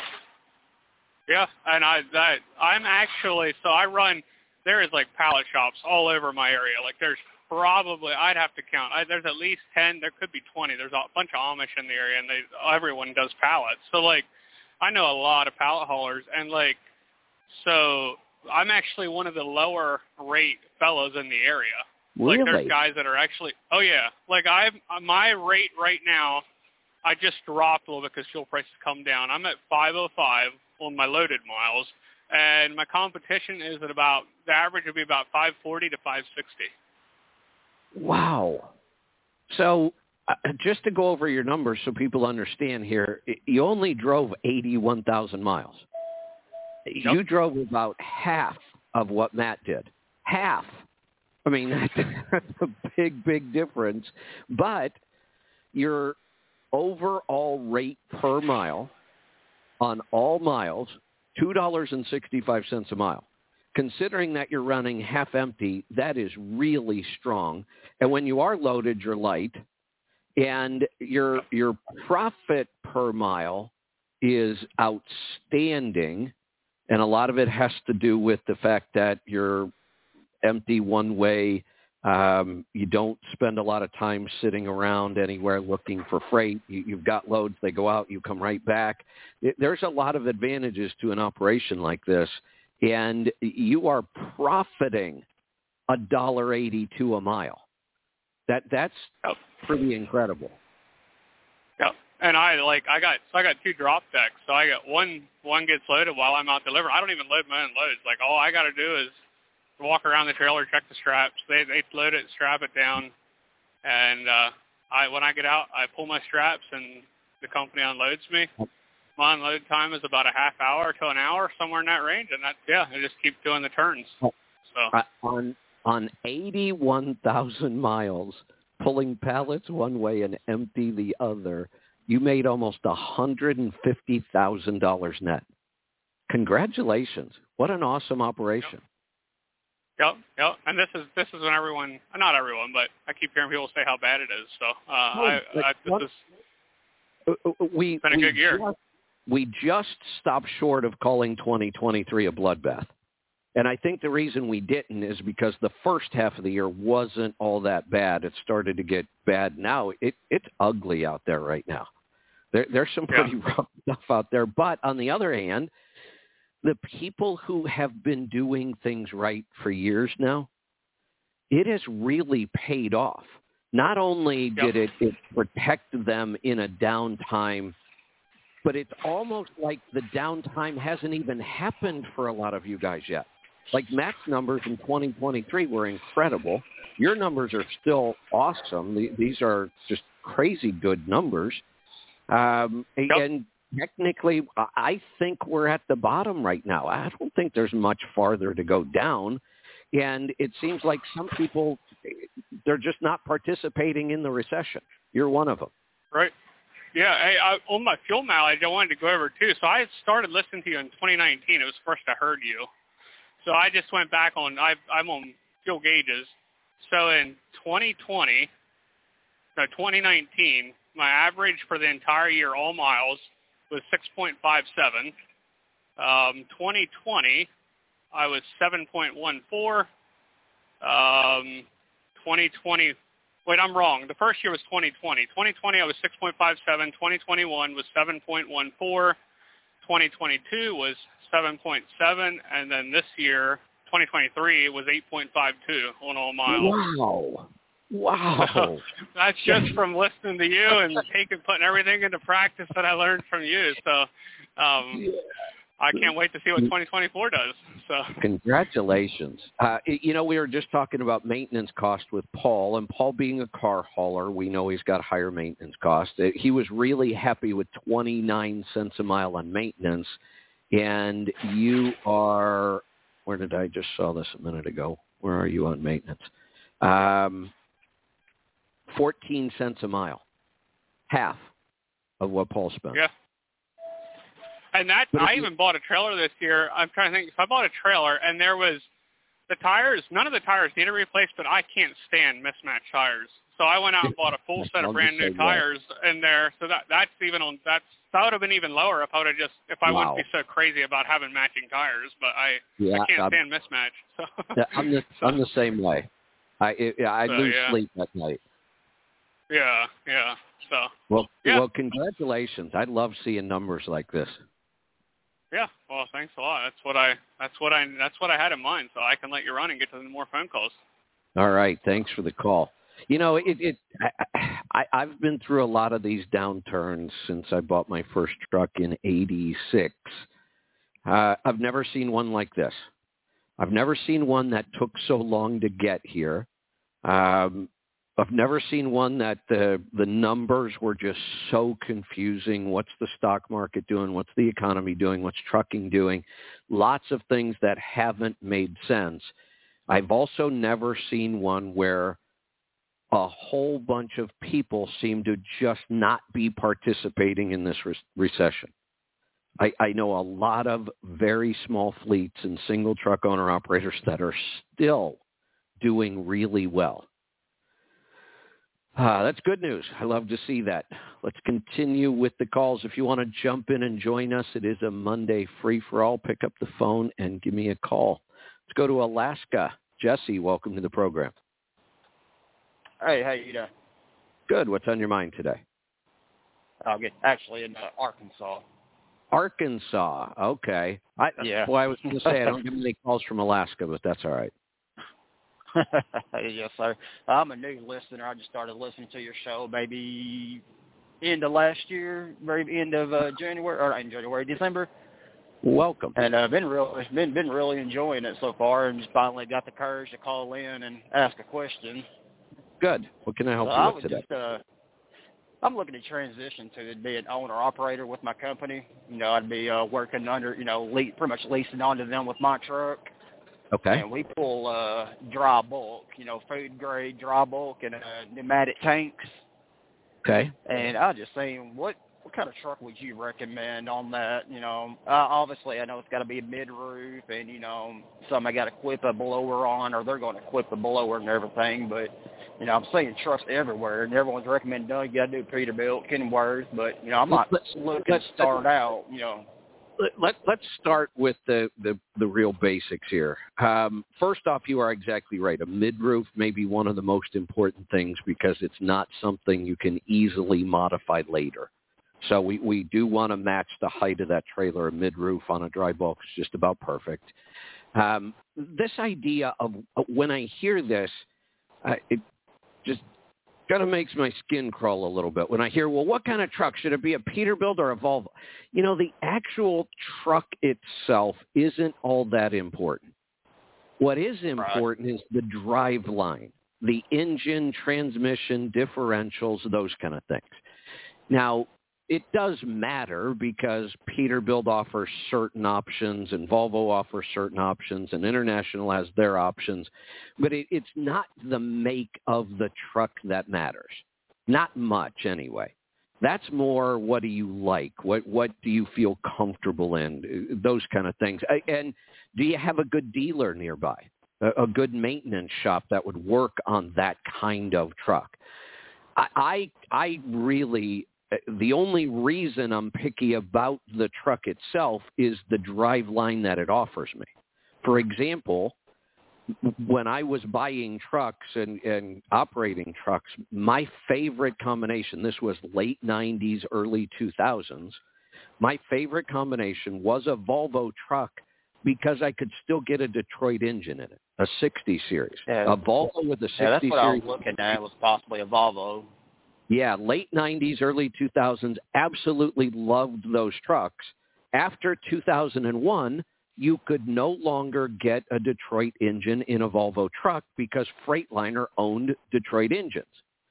Yeah, and I that I'm actually so I run. There is like pallet shops all over my area. Like there's probably I'd have to count. I, there's at least ten. There could be twenty. There's a bunch of Amish in the area, and they everyone does pallets. So like I know a lot of pallet haulers, and like so I'm actually one of the lower rate fellows in the area. Really? Like there's guys that are actually oh yeah. Like I my rate right now, I just dropped a little bit because fuel prices come down. I'm at five oh five on my loaded miles, and my competition is at about, the average would be about five forty to five sixty. Wow. So uh, just to go over your numbers so people understand here, you only drove eighty-one thousand miles. Yep. You drove about half of what Matt did. Half. I mean, that's a big, big difference. But your overall rate per mile on all miles, two dollars and sixty-five cents a mile. Considering that you're running half empty, that is really strong. And when you are loaded, you're light. And your your profit per mile is outstanding. And a lot of it has to do with the fact that you're empty one way. Um, you don't spend a lot of time sitting around anywhere looking for freight. You, you've got loads, they go out, you come right back. It, there's a lot of advantages to an operation like this, and you are profiting a dollar eighty-two a mile. That that's Yep. pretty incredible. Yep. And I like I got so I got two drop decks. So I got one one gets loaded while I'm out delivering. I don't even load my own loads. Like all I got to do is walk around the trailer, check the straps. They they load it, strap it down, and uh, I when I get out, I pull my straps and the company unloads me. My unload time is about a half hour to an hour, somewhere in that range, and that yeah, I just keep doing the turns. So uh, on on eighty-one thousand miles, pulling pallets one way and empty the other, you made almost one hundred fifty thousand dollars net. Congratulations! What an awesome operation. Yep, yep. And this is this is when everyone, not everyone, but I keep hearing people say how bad it is. So uh, oh, I, I, this is we, it's been a we good year. Just, we just stopped short of calling twenty twenty-three a bloodbath. And I think the reason we didn't is because the first half of the year wasn't all that bad. It started to get bad now. It, it's ugly out there right now. There, there's some pretty yeah. rough stuff out there. But on the other hand, the people who have been doing things right for years now, it has really paid off. Not only yep. did it, it protect them in a downtime, but it's almost like the downtime hasn't even happened for a lot of you guys yet. Like Matt's numbers in twenty twenty-three were incredible. Your numbers are still awesome. These are just crazy good numbers. Um, yep. And technically, I think we're at the bottom right now. I don't think there's much farther to go down. And it seems like some people, they're just not participating in the recession. You're one of them. Right. Yeah. Hey, I, on my fuel mileage, I wanted to go over too. So I started listening to you in twenty nineteen. It was first I heard you. So I just went back on, I, I'm on fuel gauges. So in twenty twenty, no, twenty nineteen, my average for the entire year, all miles, was six point five seven. Um, twenty twenty, I was seven point one four. Um, twenty twenty, wait, I'm wrong. The first year was twenty twenty. twenty twenty, I was six point five seven. twenty twenty-one was seven point one four. twenty twenty-two was seven point seven. And then this year, twenty twenty-three, was eight point five two on all miles. Wow. Wow. So that's just from listening to you and taking, putting everything into practice that I learned from you. So um, yeah. I can't wait to see what twenty twenty-four does. So congratulations. Uh, you know, we were just talking about maintenance cost with Paul, and Paul being a car hauler, we know he's got higher maintenance costs. He was really happy with twenty-nine cents a mile on maintenance, and you are, where did I just saw this a minute ago? Where are you on maintenance? Um, fourteen cents a mile, half of what Paul spent. Yeah. And that, I even bought a trailer this year. I'm trying to think. So I bought a trailer, and there was the tires. None of the tires needed replaced, but I can't stand mismatched tires. So I went out and bought a full set of brand new tires in there. So that that's even on that's that would have been even lower if I would have just if I wow. wouldn't be so crazy about having matching tires. But I yeah, I can't I'm, stand mismatch. So yeah, I'm the so, I'm the same way. I it, I so, lose yeah. sleep at night. Yeah, yeah. So well, yeah. well, congratulations. I love seeing numbers like this. Yeah, well, thanks a lot. That's what I that's what I that's what I had in mind, so I can let you run and get to more phone calls. All right, thanks for the call. You know, it, it I, I I've been through a lot of these downturns since I bought my first truck in eighty-six. Uh, I've never seen one like this. I've never seen one that took so long to get here. Um, I've never seen one that the the numbers were just so confusing. What's the stock market doing? What's the economy doing? What's trucking doing? Lots of things that haven't made sense. I've also never seen one where a whole bunch of people seem to just not be participating in this re- recession. I, I know a lot of very small fleets and single truck owner operators that are still doing really well. Ah, that's good news. I love to see that. Let's continue with the calls. If you want to jump in and join us, it is a Monday free-for-all. Pick up the phone and give me a call. Let's go to Alaska. Jesse, welcome to the program. Hey, how you doing? Good. What's on your mind today? I'll get actually in uh, Arkansas. Arkansas. Okay. I, yeah. Boy, I was going to say I don't get many calls from Alaska, but that's all right. Yes, sir. I'm a new listener. I just started listening to your show maybe end of last year, very end of uh, January, or in January, December. Welcome. And I've uh, been really been been really enjoying it so far, and just finally got the courage to call in and ask a question. Good. What can I help so you I with would today? Just, uh, I'm looking to transition to be an owner-operator with my company. You know, I'd be uh, working under, you know, le- pretty much leasing onto them with my truck. Okay. And we pull uh, dry bulk, you know, food-grade dry bulk and uh, pneumatic tanks. Okay. And I was just saying, what what kind of truck would you recommend on that? You know, uh, obviously I know it's got to be a mid-roof, and, you know, some I got to equip a blower on, or they're going to equip a blower and everything, but you know, I'm seeing trucks everywhere, and everyone's recommending, no, you got to do Peterbilt, Kenworth, but, you know, I'm not let's, looking let's to start out, you know. Let, let, let's start with the, the, the real basics here. Um, first off, you are exactly right. A mid-roof may be one of the most important things because it's not something you can easily modify later. So we, we do want to match the height of that trailer. A mid-roof on a dry bulk is just about perfect. Um, this idea of when I hear this, uh, it just kind of makes my skin crawl a little bit when I hear, well, what kind of truck? Should it be a Peterbilt or a Volvo? You know, the actual truck itself isn't all that important. What is important right. is the drive line, the engine, transmission, differentials, those kind of things. Now, it does matter because Peterbilt offers certain options and Volvo offers certain options and International has their options, but it, it's not the make of the truck that matters. Not much anyway. That's more, what do you like? What what do you feel comfortable in? Those kind of things. And do you have a good dealer nearby? A, a good maintenance shop that would work on that kind of truck? I I, I really... The only reason I'm picky about the truck itself is the drive line that it offers me. For example, when I was buying trucks and, and operating trucks, my favorite combination, this was late nineties, early two thousands, my favorite combination was a Volvo truck because I could still get a Detroit engine in it, a sixty series. Yeah. A Volvo with a sixty yeah, that's what series. I was looking at, was possibly a Volvo. Yeah, late nineties, early two thousands, absolutely loved those trucks. After two thousand one, you could no longer get a Detroit engine in a Volvo truck because Freightliner owned Detroit engines.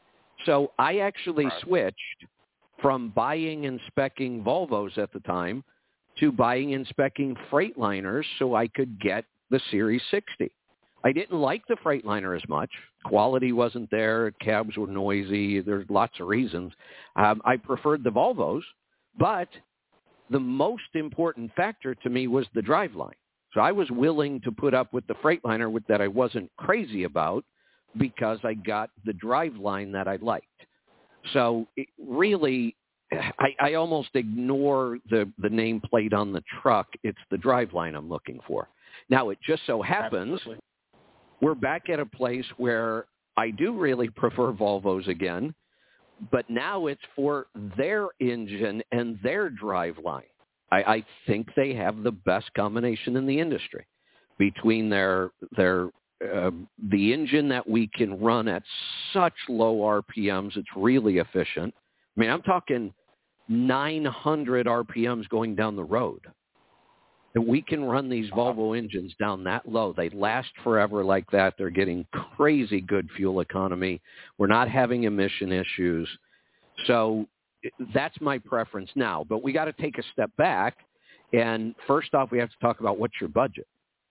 So I actually right. switched from buying and speccing Volvos at the time to buying and speccing Freightliners so I could get the Series sixty. I didn't like the Freightliner as much. Quality wasn't there. Cabs were noisy. There's lots of reasons. Um, I preferred the Volvos, but the most important factor to me was the driveline. So I was willing to put up with the Freightliner with, that I wasn't crazy about because I got the driveline that I liked. So it really, I, I almost ignore the, the nameplate on the truck. It's the driveline I'm looking for. Now, it just so happens... Absolutely. We're back at a place where I do really prefer Volvos again, but now it's for their engine and their drive line. I, I think they have the best combination in the industry between their their uh, the engine that we can run at such low R P Ms. It's really efficient. I mean, I'm talking nine hundred R P Ms going down the road. We can run these Volvo engines down that low. They last forever like that. They're getting crazy good fuel economy. We're not having emission issues. So that's my preference now. But we got to take a step back. And first off, we have to talk about what's your budget.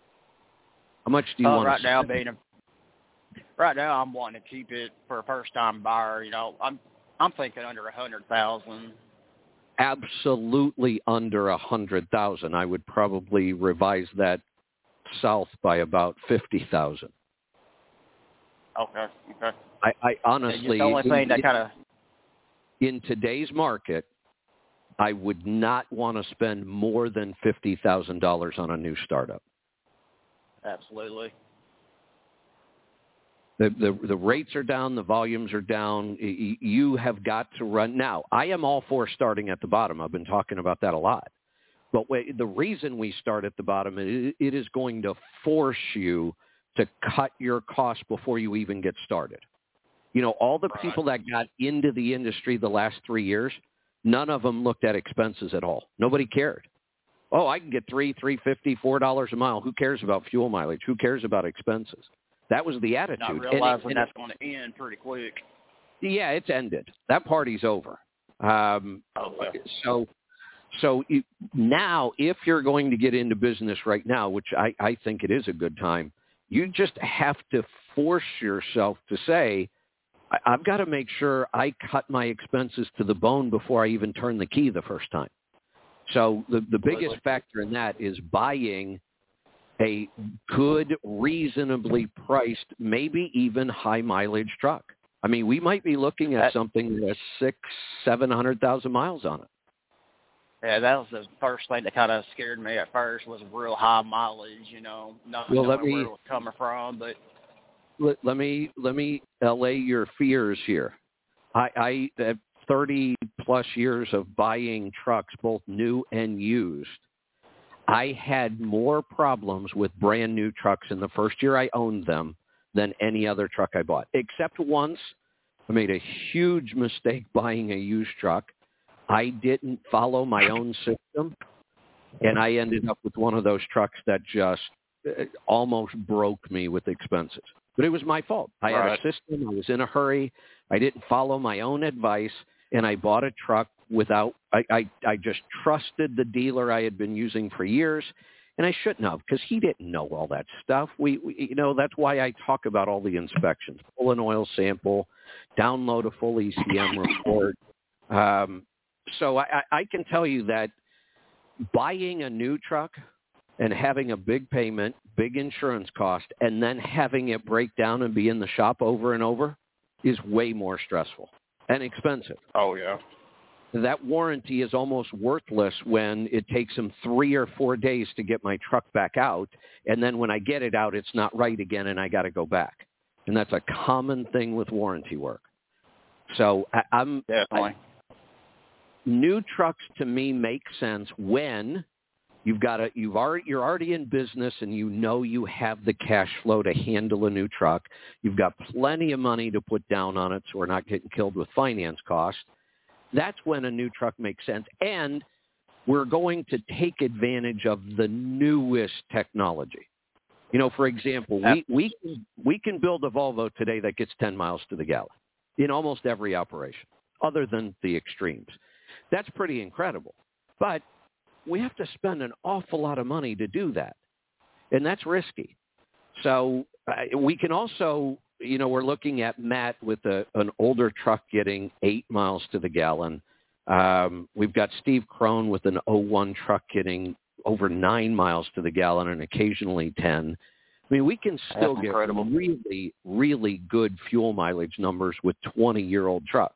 How much do you oh, want right to now, spend? being a, right now, I'm wanting to keep it for a first-time buyer. You know, I'm I'm thinking under a hundred thousand. Absolutely under a hundred thousand. I would probably revise that south by about fifty thousand. Okay. Okay. I, I honestly, the only thing that kind of in today's market, I would not want to spend more than fifty thousand dollars on a new startup. Absolutely. The, the the rates are down, the volumes are down. You have got to run. Now, I am all for starting at the bottom. I've been talking about that a lot. But the reason we start at the bottom, it is going to force you to cut your costs before you even get started. You know, all the Right. people that got into the industry the last three years, none of them looked at expenses at all. Nobody cared. Oh, I can get three, three fifty, four dollars a mile. Who cares about fuel mileage? Who cares about expenses? That was the attitude. Not And it- realizing and that's it- going to end pretty quick. Yeah, it's ended. That party's over. Um, Okay. So, so you, now, if you're going to get into business right now, which I, I think it is a good time, you just have to force yourself to say, I, I've got to make sure I cut my expenses to the bone before I even turn the key the first time. So the, the biggest factor in that is buying a good, reasonably priced, maybe even high mileage truck. I mean, we might be looking at That, something that has six, seven hundred thousand miles on it. Yeah, that was the first thing that kind of scared me at first was real high mileage. You know, not Well, let knowing me- where it was coming from, but Let, let me let me allay your fears here. I, I have thirty plus years of buying trucks, both new and used. I had more problems with brand new trucks in the first year I owned them than any other truck I bought, except once I made a huge mistake buying a used truck. I didn't follow my own system, and I ended up with one of those trucks that just uh, almost broke me with expenses. But it was my fault. I Right. had a system. I was in a hurry. I didn't follow my own advice, and I bought a truck without I, I, I just trusted the dealer I had been using for years, and I shouldn't have because he didn't know all that stuff. We, we, you know, that's why I talk about all the inspections. Pull an oil sample, download a full E C M report. Um, so I, I can tell you that buying a new truck and having a big payment, big insurance cost, and then having it break down and be in the shop over and over is way more stressful and expensive. oh yeah, That warranty is almost worthless when it takes them three or four days to get my truck back out, and then when I get it out, it's not right again, and I got to go back. And that's a common thing with warranty work. So I, I'm definitely. I, new trucks to me make sense when you've got a you've already you're already in business and you know you have the cash flow to handle a new truck. You've got plenty of money to put down on it, so we're not getting killed with finance costs. That's when a new truck makes sense, and we're going to take advantage of the newest technology. You know, for example, we we can, we can build a Volvo today that gets ten miles to the gallon in almost every operation, other than the extremes. That's pretty incredible. But we have to spend an awful lot of money to do that, and that's risky. So uh, we can also, you know, we're looking at Matt with a, an older truck getting eight miles to the gallon. Um, we've got Steve Crone with an oh one truck getting over nine miles to the gallon and occasionally ten. I mean, we can still That's get incredible. really, really good fuel mileage numbers with twenty-year-old trucks.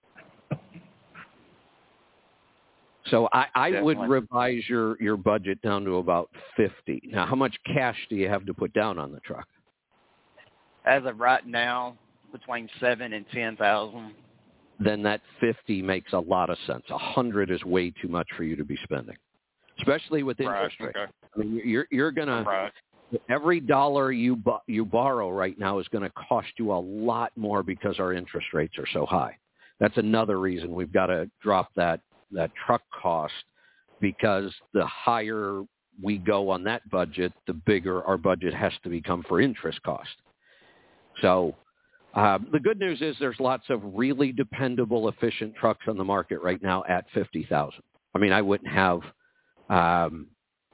So I, I would Definitely. revise your, your budget down to about fifty. Now, how much cash do you have to put down on the truck? As of right now, between seven and ten thousand. Then that fifty makes a lot of sense. A hundred is way too much for you to be spending, especially with interest Right, rates. okay. I mean, you're you're gonna Right. every dollar you bu- you borrow right now is going to cost you a lot more because our interest rates are so high. That's another reason we've got to drop that that truck cost, because the higher we go on that budget, the bigger our budget has to become for interest cost. So uh, the good news is there's lots of really dependable, efficient trucks on the market right now at fifty thousand. I mean, I wouldn't have um,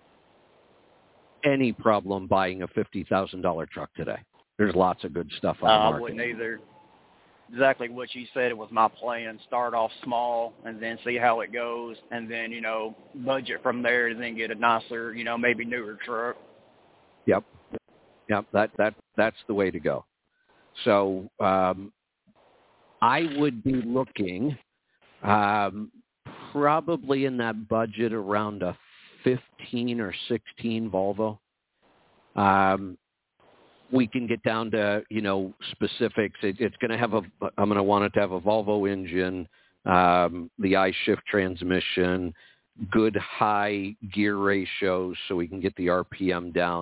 any problem buying a fifty thousand dollars truck today. There's lots of good stuff on Uh, the I market. wouldn't either. Exactly what you said. It was my plan. Start off small and then see how it goes, and then, you know, budget from there and then get a nicer, you know, maybe newer truck. Yep. Yep. That, that, that's the way to go. So um, I would be looking um, probably in that budget around a fifteen or sixteen Volvo. Um, we can get down to, you know, specifics. It, it's going to have a, I'm going to want it to have a Volvo engine, um, the I-Shift transmission, good high gear ratios so we can get the R P M down.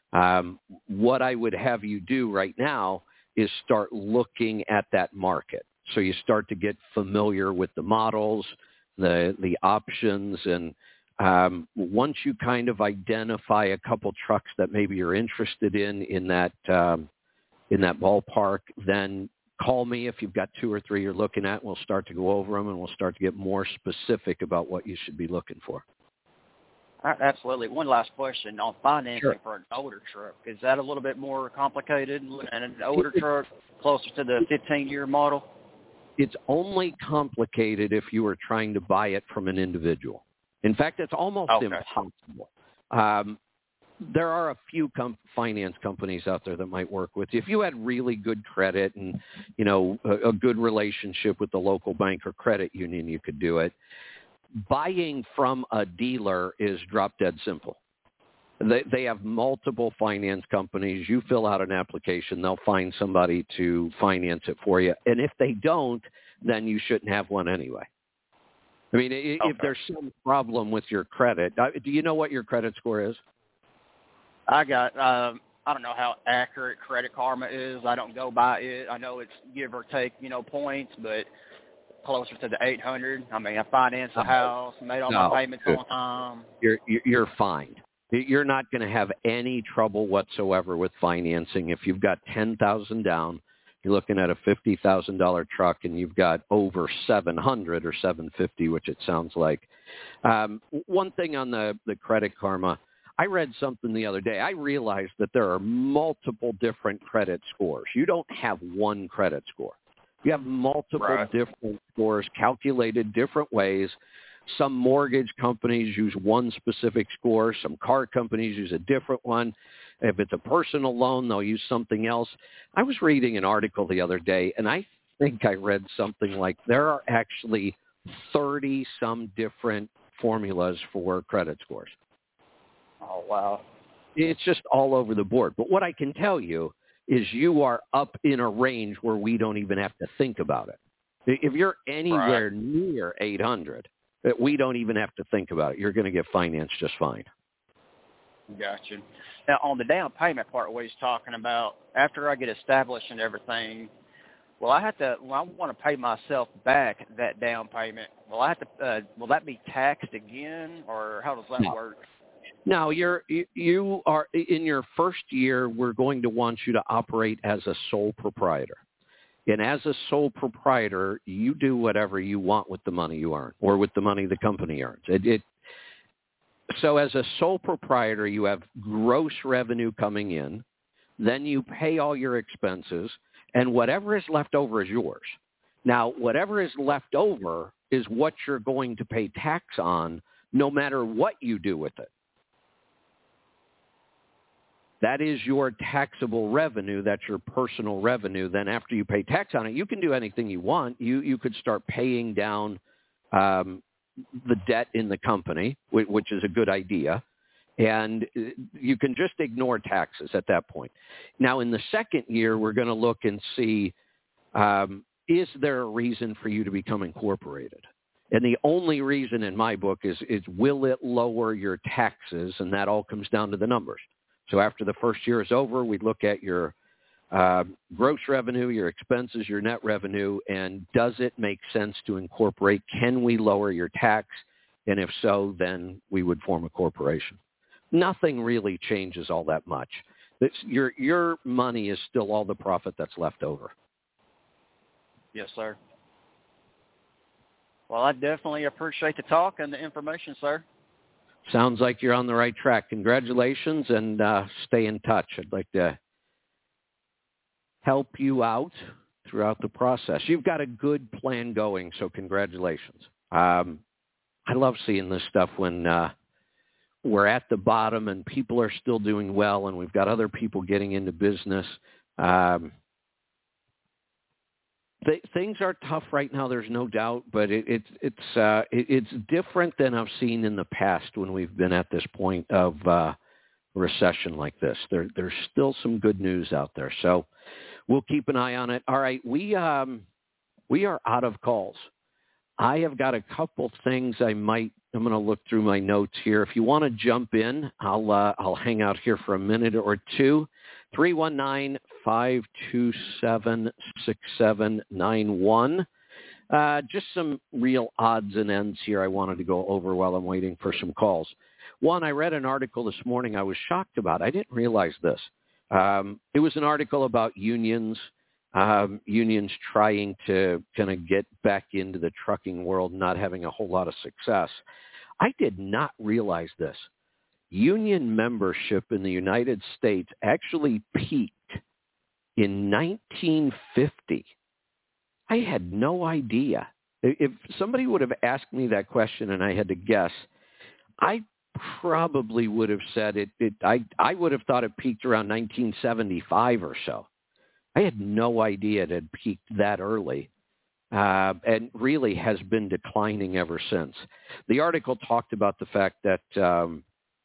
Um, what I would have you do right now is start looking at that market. So you start to get familiar with the models, the the options, and um, once you kind of identify a couple trucks that maybe you're interested in in that um, in that ballpark, then call me if you've got two or three you're looking at. We'll start to go over them, and we'll start to get more specific about what you should be looking for. All right, absolutely. One last question on financing Sure. for an older truck. Is that a little bit more complicated? And an older truck closer to the fifteen-year model? It's only complicated if you are trying to buy it from an individual. In fact, it's almost Okay. impossible. Um, there are a few com- finance companies out there that might work with you. If you had really good credit and, you know, a, a good relationship with the local bank or credit union, you could do it. Buying from a dealer is drop dead simple. They, they have multiple finance companies. You fill out an application, they'll find somebody to finance it for you. And if they don't, then you shouldn't have one anyway. I mean, okay. if there's some problem with your credit, do you know what your credit score is? I got, um, I don't know how accurate Credit Karma is. I don't go by it. I know it's give or take, you know, points, but closer to the eight hundred. I mean, I financed a house, made all no. my payments on time. You're, you're fine. You're not going to have any trouble whatsoever with financing. If you've got ten thousand dollars down, you're looking at a fifty thousand dollars truck, and you've got over seven hundred or seven hundred fifty, which it sounds like. Um, one thing on the, the Credit Karma, I read something the other day. I realized that there are multiple different credit scores. You don't have one credit score. You have multiple right. different scores calculated different ways. Some mortgage companies use one specific score. Some car companies use a different one. If it's a personal loan, they'll use something else. I was reading an article the other day, and I think I read something like there are actually thirty-some different formulas for credit scores. Oh, wow. It's just all over the board. But what I can tell you is you are up in a range where we don't even have to think about it. If you're anywhere right. near eight hundred, that we don't even have to think about it. You're going to get financed just fine. Gotcha. Now, on the down payment part we was talking about, after I get established and everything, well, I have to, well, I want to pay myself back that down payment. Will I have to, uh, will that be taxed again, or how does that no. work? No, you're, you are, in your first year, we're going to want you to operate as a sole proprietor. And as a sole proprietor, you do whatever you want with the money you earn or with the money the company earns. It, it, so as a sole proprietor, you have gross revenue coming in, then you pay all your expenses, and whatever is left over is yours. Now, whatever is left over is what you're going to pay tax on no matter what you do with it. That is your taxable revenue. That's your personal revenue. Then after you pay tax on it, you can do anything you want. You you could start paying down um, the debt in the company, which, which is a good idea. And you can just ignore taxes at that point. Now, in the second year, we're going to look and see, um, is there a reason for you to become incorporated? And the only reason in my book is, is will it lower your taxes? And that all comes down to the numbers. So after the first year is over, we look at your uh, gross revenue, your expenses, your net revenue, and does it make sense to incorporate? Can we lower your tax? And if so, then we would form a corporation. Nothing really changes all that much. It's, your your money is still all the profit that's left over. Yes, sir. Well, I definitely appreciate the talk and the information, sir. Sounds like you're on the right track. Congratulations, and uh, stay in touch. I'd like to help you out throughout the process. You've got a good plan going, so congratulations. Um, I love seeing this stuff when uh, we're at the bottom and people are still doing well, and we've got other people getting into business. Um, th- things are tough right now, there's no doubt, but it, it, it's uh, it, it's different than I've seen in the past when we've been at this point of uh, recession like this. There, there's still some good news out there, so we'll keep an eye on it. All right, we um, we are out of calls. I have got a couple things I might, I'm going to look through my notes here. If you want to jump in, I'll, uh, I'll hang out here for a minute or two. three one nine, five two seven, six seven nine one. Uh, just some real odds and ends here I wanted to go over while I'm waiting for some calls. One, I read an article this morning I was shocked about. I didn't realize this. Um, it was an article about unions, um, unions trying to kind of get back into the trucking world, not having a whole lot of success. I did not realize this. Union membership in the United States actually peaked in nineteen fifty. I had no idea. If somebody would have asked me that question and I had to guess, I probably would have said it, it I, I would have thought it peaked around nineteen seventy-five or so. I had no idea it had peaked that early, uh, and really has been declining ever since. The article talked about the fact that um,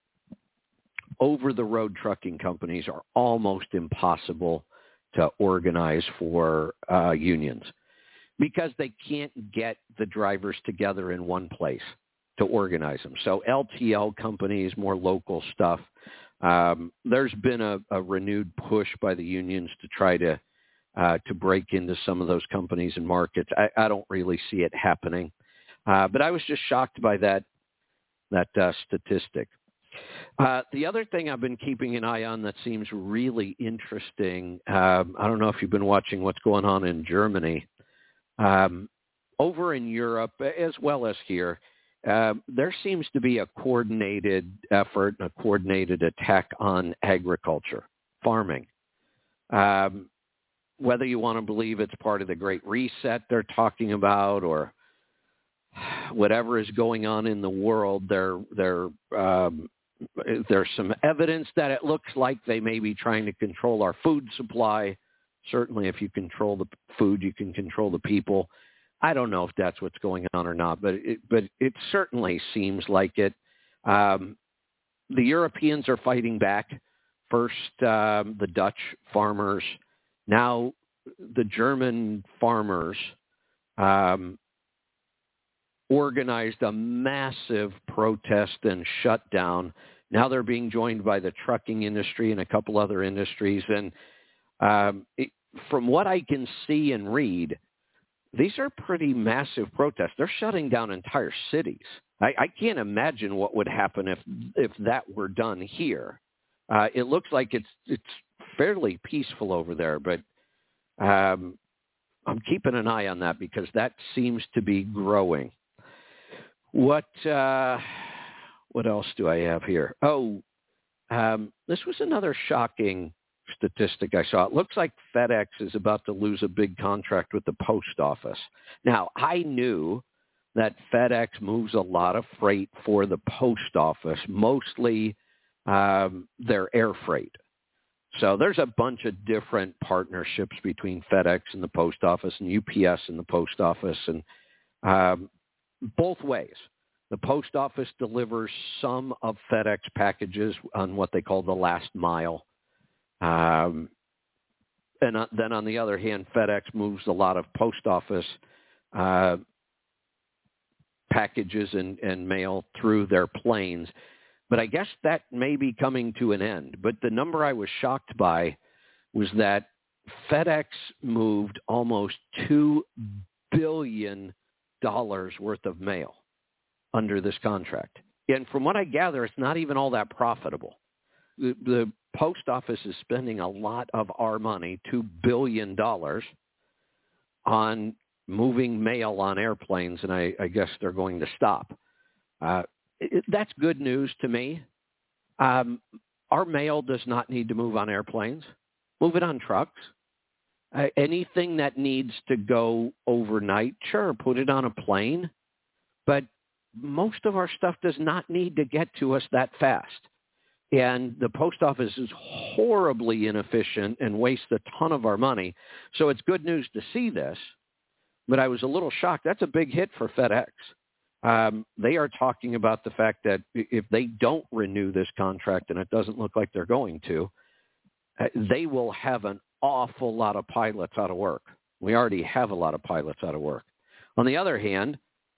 over-the-road trucking companies are almost impossible to organize for uh, unions, because they can't get the drivers together in one place to organize them. So L T L companies, more local stuff, um, there's been a, a renewed push by the unions to try to uh, to break into some of those companies and markets. I, I don't really see it happening, uh, but I was just shocked by that that uh, statistic. Uh, the other thing I've been keeping an eye on that seems really interesting, um, I don't know if you've been watching what's going on in Germany. Um, over in Europe, as well as here, uh, there seems to be a coordinated effort, a coordinated attack on agriculture, farming. Um, whether you want to believe it's part of the Great Reset they're talking about, or whatever is going on in the world, they're, they're, um, there's some evidence that it looks like they may be trying to control our food supply. Certainly, if you control the food, you can control the people. I don't know if that's what's going on or not, but it, but it certainly seems like it. Um, the Europeans are fighting back. First, um, the Dutch farmers. Now, the German farmers um, organized a massive protest and shutdown. Now they're being joined by the trucking industry and a couple other industries. And Um, it, from what I can see and read, these are pretty massive protests. They're shutting down entire cities. I, I can't imagine what would happen if if that were done here. Uh, it looks like it's it's fairly peaceful over there, but um, I'm keeping an eye on that because that seems to be growing. What uh, what else do I have here? Oh, um, this was another shocking statistic I saw. It looks like FedEx is about to lose a big contract with the post office. Now, I knew that FedEx moves a lot of freight for the post office, mostly um, their air freight. So there's a bunch of different partnerships between FedEx and the post office and U P S and the post office, and um, both ways. The post office delivers some of FedEx packages on what they call the last mile. Um, and uh, then on the other hand, FedEx moves a lot of post office uh, packages and, and mail through their planes. But I guess that may be coming to an end. But the number I was shocked by was that FedEx moved almost two billion dollars worth of mail under this contract. And from what I gather, it's not even all that profitable. The, the post office is spending a lot of our money, two billion dollars, on moving mail on airplanes, and I, I guess they're going to stop. Uh, it, that's good news to me. Um, our mail does not need to move on airplanes. Move it on trucks. Uh, anything that needs to go overnight, sure, put it on a plane. But most of our stuff does not need to get to us that fast. And the post office is horribly inefficient and wastes a ton of our money. So it's good news to see this, but I was a little shocked. That's a big hit for FedEx. Um, they are talking about the fact that if they don't renew this contract, and it doesn't look like they're going to, uh, they will have an awful lot of pilots out of work. We already have a lot of pilots out of work. On the other hand,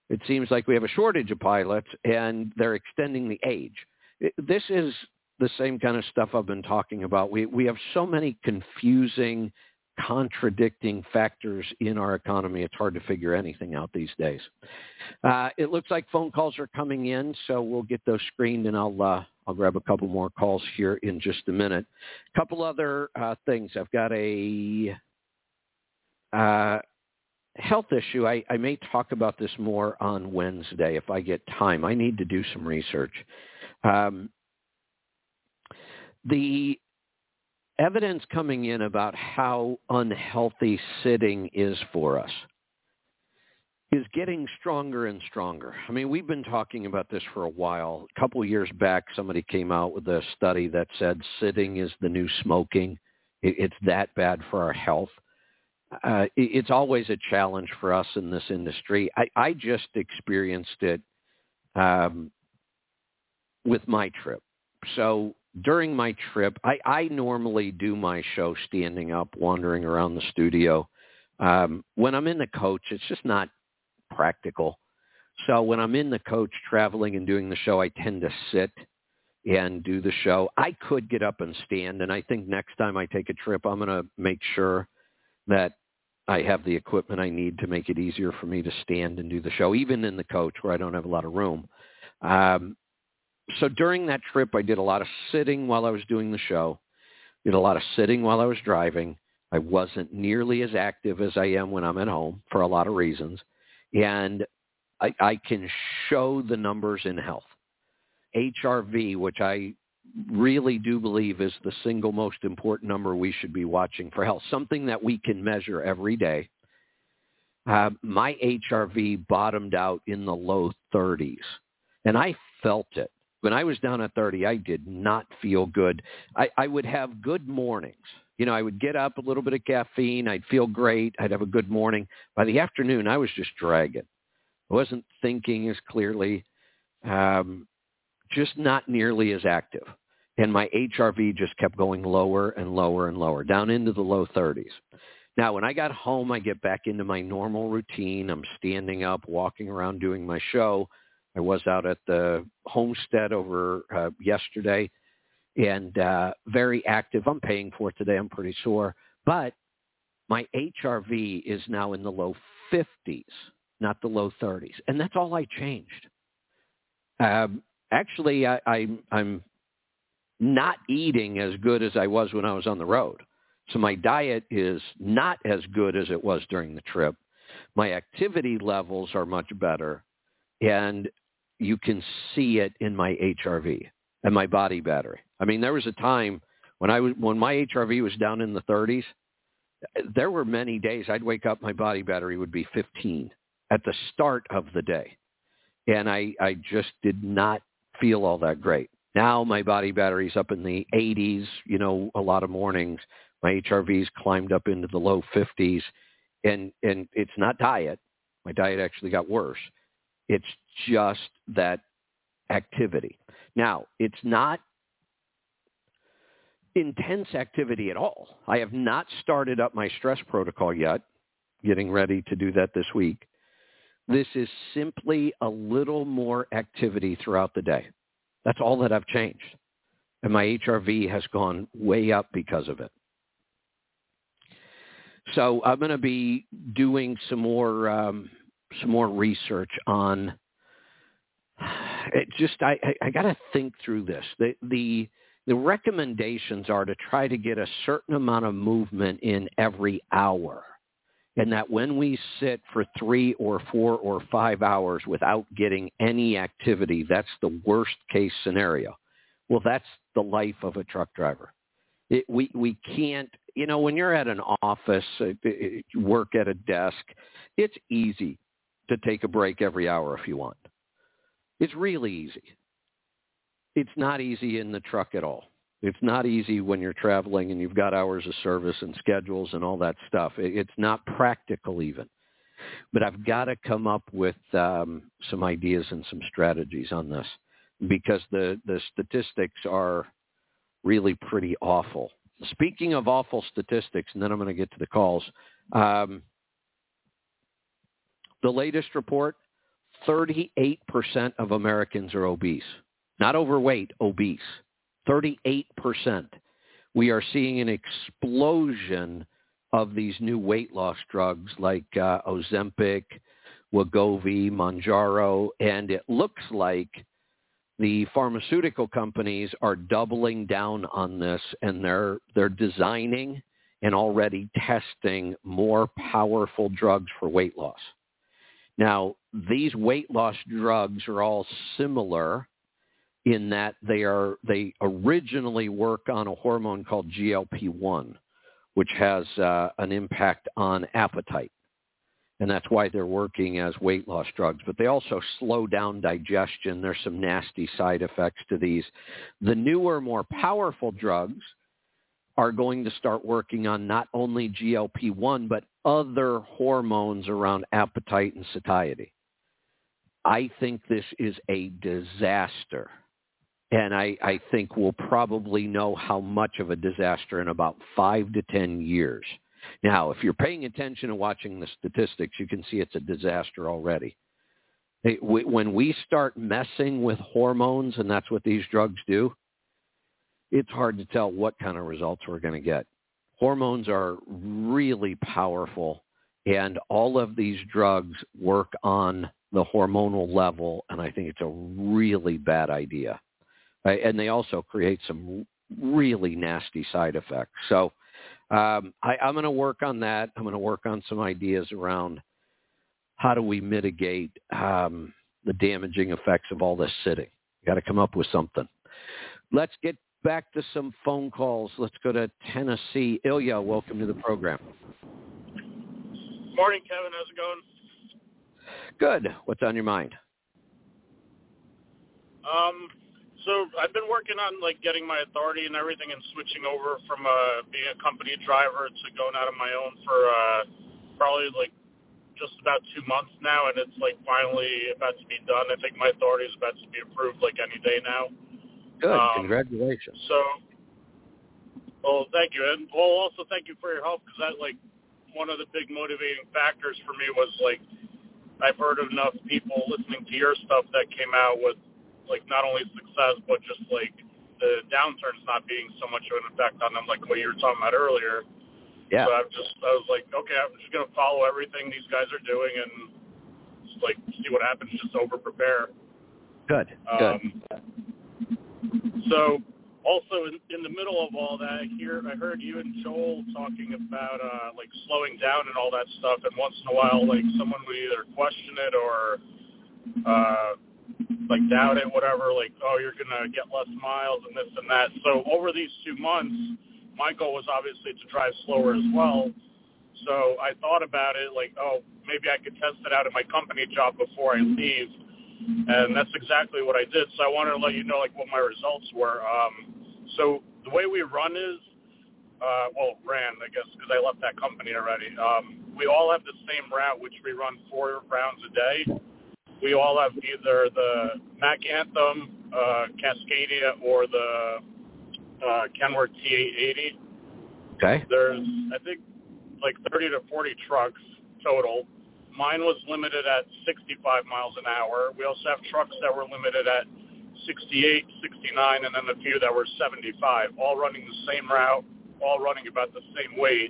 It seems like we have a shortage of pilots, and they're extending the age. It, this is the same kind of stuff I've been talking about. We we have so many confusing, contradicting factors in our economy. It's hard to figure anything out these days. Uh, it looks like phone calls are coming in, so we'll get those screened, and I'll uh, I'll grab a couple more calls here in just a minute. A couple other uh, things. I've got a uh, health issue. I, I may talk about this more on Wednesday if I get time. I need to do some research. Um, the evidence coming in about how unhealthy sitting is for us is getting stronger and stronger. I mean, we've been talking about this for a while. A couple of years back, somebody came out with a study that said sitting is the new smoking. It, it's that bad for our health. Uh, it, it's always a challenge for us in this industry. I, I just experienced it um, with my trip. So during my trip, I, I normally do my show standing up, wandering around the studio. Um, when I'm in the coach, it's just not practical. So when I'm in the coach traveling and doing the show, I tend to sit and do the show. I could get up and stand, and I think next time I take a trip, I'm going to make sure that I have the equipment I need to make it easier for me to stand and do the show, even in the coach where I don't have a lot of room. Um, so during that trip, I did a lot of sitting while I was doing the show, did a lot of sitting while I was driving. I wasn't nearly as active as I am when I'm at home for a lot of reasons. And I, I can show the numbers in health. H R V, which I really do believe is the single most important number we should be watching for health, something that we can measure every day. Uh, my H R V bottomed out in the low thirties, and I felt it. When I was down at thirty, I did not feel good. I, I would have good mornings. You know, I would get up, a little bit of caffeine. I'd feel great. I'd have a good morning. By the afternoon, I was just dragging. I wasn't thinking as clearly, um, just not nearly as active. And my H R V just kept going lower and lower and lower, down into the low thirties. Now, when I got home, I get back into my normal routine. I'm standing up, walking around, doing my show. I was out at the homestead over uh, yesterday. And uh, very active. I'm paying for it today. I'm pretty sore. But my H R V is now in the low fifties, not the low thirties. And that's all I changed. Um, actually, I, I, I'm not eating as good as I was when I was on the road. So my diet is not as good as it was during the trip. My activity levels are much better. And you can see it in my H R V and my body battery. I mean, there was a time when I was, when my H R V was down in the thirties, there were many days I'd wake up, my body battery would be fifteen at the start of the day. And I, I just did not feel all that great. Now my body battery's up in the eighties, you know, a lot of mornings. My H R V's climbed up into the low fifties. And, and it's not diet. My diet actually got worse. It's just that activity. Now, it's not intense activity at all. I have not started up my stress protocol yet, getting ready to do that this week. This is simply a little more activity throughout the day. That's all that I've changed. And my H R V has gone way up because of it. So I'm going to be doing some more um, some more research on it. Just I, I, I got to think through this. The the The recommendations are to try to get a certain amount of movement in every hour, and that when we sit for three or four or five hours without getting any activity, that's the worst case scenario. Well, that's the life of a truck driver. It, we, we can't, you know, when you're at an office, uh, work at a desk, it's easy to take a break every hour if you want. It's really easy. It's not easy in the truck at all. It's not easy when you're traveling and you've got hours of service and schedules and all that stuff. It's not practical even. But I've got to come up with um, some ideas and some strategies on this because the, the statistics are really pretty awful. Speaking of awful statistics, and then I'm going to get to the calls, um, the latest report, thirty-eight percent of Americans are obese. Not overweight, obese. thirty-eight percent. We are seeing an explosion of these new weight loss drugs like uh, Ozempic, Wegovy, Mounjaro, and it looks like the pharmaceutical companies are doubling down on this, and they're they're designing and already testing more powerful drugs for weight loss. Now, these weight loss drugs are all similar in that they are they originally work on a hormone called G L P one, which has uh, an impact on appetite. And that's why they're working as weight loss drugs. But they also slow down digestion. There's some nasty side effects to these. The newer, more powerful drugs are going to start working on not only G L P one, but other hormones around appetite and satiety. I think this is a disaster. And I, I think we'll probably know how much of a disaster in about five to ten years. Now, if you're paying attention and watching the statistics, you can see it's a disaster already. It, we, when we start messing with hormones, and that's what these drugs do, it's hard to tell what kind of results we're going to get. Hormones are really powerful, and all of these drugs work on the hormonal level, and I think it's a really bad idea. Right? And they also create some really nasty side effects. So um, I, I'm going to work on that. I'm going to work on some ideas around how do we mitigate um, the damaging effects of all this sitting. Got to come up with something. Let's get back to some phone calls. Let's go to Tennessee. Ilya, welcome to the program. Morning, Kevin. How's it going? Good. What's on your mind? Um, so I've been working on like getting my authority and everything, and switching over from uh, being a company driver to going out on my own for uh, probably like just about two months now, and it's like finally about to be done. I think my authority is about to be approved like any day now. Good. Um, Congratulations. So, well, thank you, and well, also thank you for your help, because that like one of the big motivating factors for me was like I've heard of enough people listening to your stuff that came out with like not only success, but just like the downturns not being so much of an effect on them, like what you were talking about earlier. Yeah. So I've just, I was like, okay, I'm just going to follow everything these guys are doing and just like see what happens, just over prepare. Good. Um, Good. So also in, in the middle of all that, here I heard you and Joel talking about uh, like slowing down and all that stuff. And once in a while, like someone would either question it or uh, like doubt it, whatever, like, oh, you're going to get less miles and this and that. So over these two months, my goal was obviously to drive slower as well. So I thought about it like, oh, maybe I could test it out at my company job before I leave. And that's exactly what I did. So I wanted to let you know like what my results were. Um, so the way we run is, uh, well, ran, I guess, because I left that company already. Um, we all have the same route, which we run four rounds a day. We all have either the Mac Anthem, uh, Cascadia, or the uh, Kenworth T eight eighty. Okay. There's, I think, like thirty to forty trucks total. Mine was limited at sixty-five miles an hour. We also have trucks that were limited at sixty-eight, sixty-nine, and then a few that were seventy-five, all running the same route, all running about the same weight.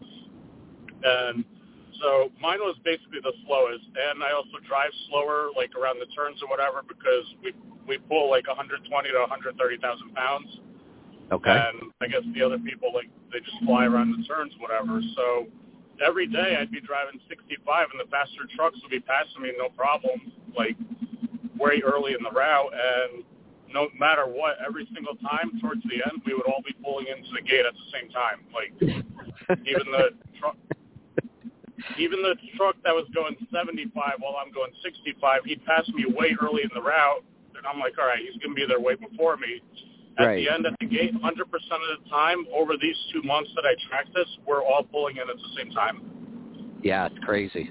And so mine was basically the slowest, and I also drive slower, like around the turns or whatever, because we we pull like one hundred twenty to one hundred thirty thousand pounds. Okay. And I guess the other people, like, they just fly around the turns, whatever. So every day I'd be driving sixty-five, and the faster trucks would be passing me no problem, like way early in the route. And no matter what, every single time towards the end, we would all be pulling into the gate at the same time. Like even the truck, even the truck that was going seventy-five while I'm going sixty-five, he'd pass me way early in the route, and I'm like, all right, he's going to be there way before me. At Right. the end, at the gate, one hundred percent of the time, over these two months that I tracked this, we're all pulling in at the same time. Yeah, it's crazy.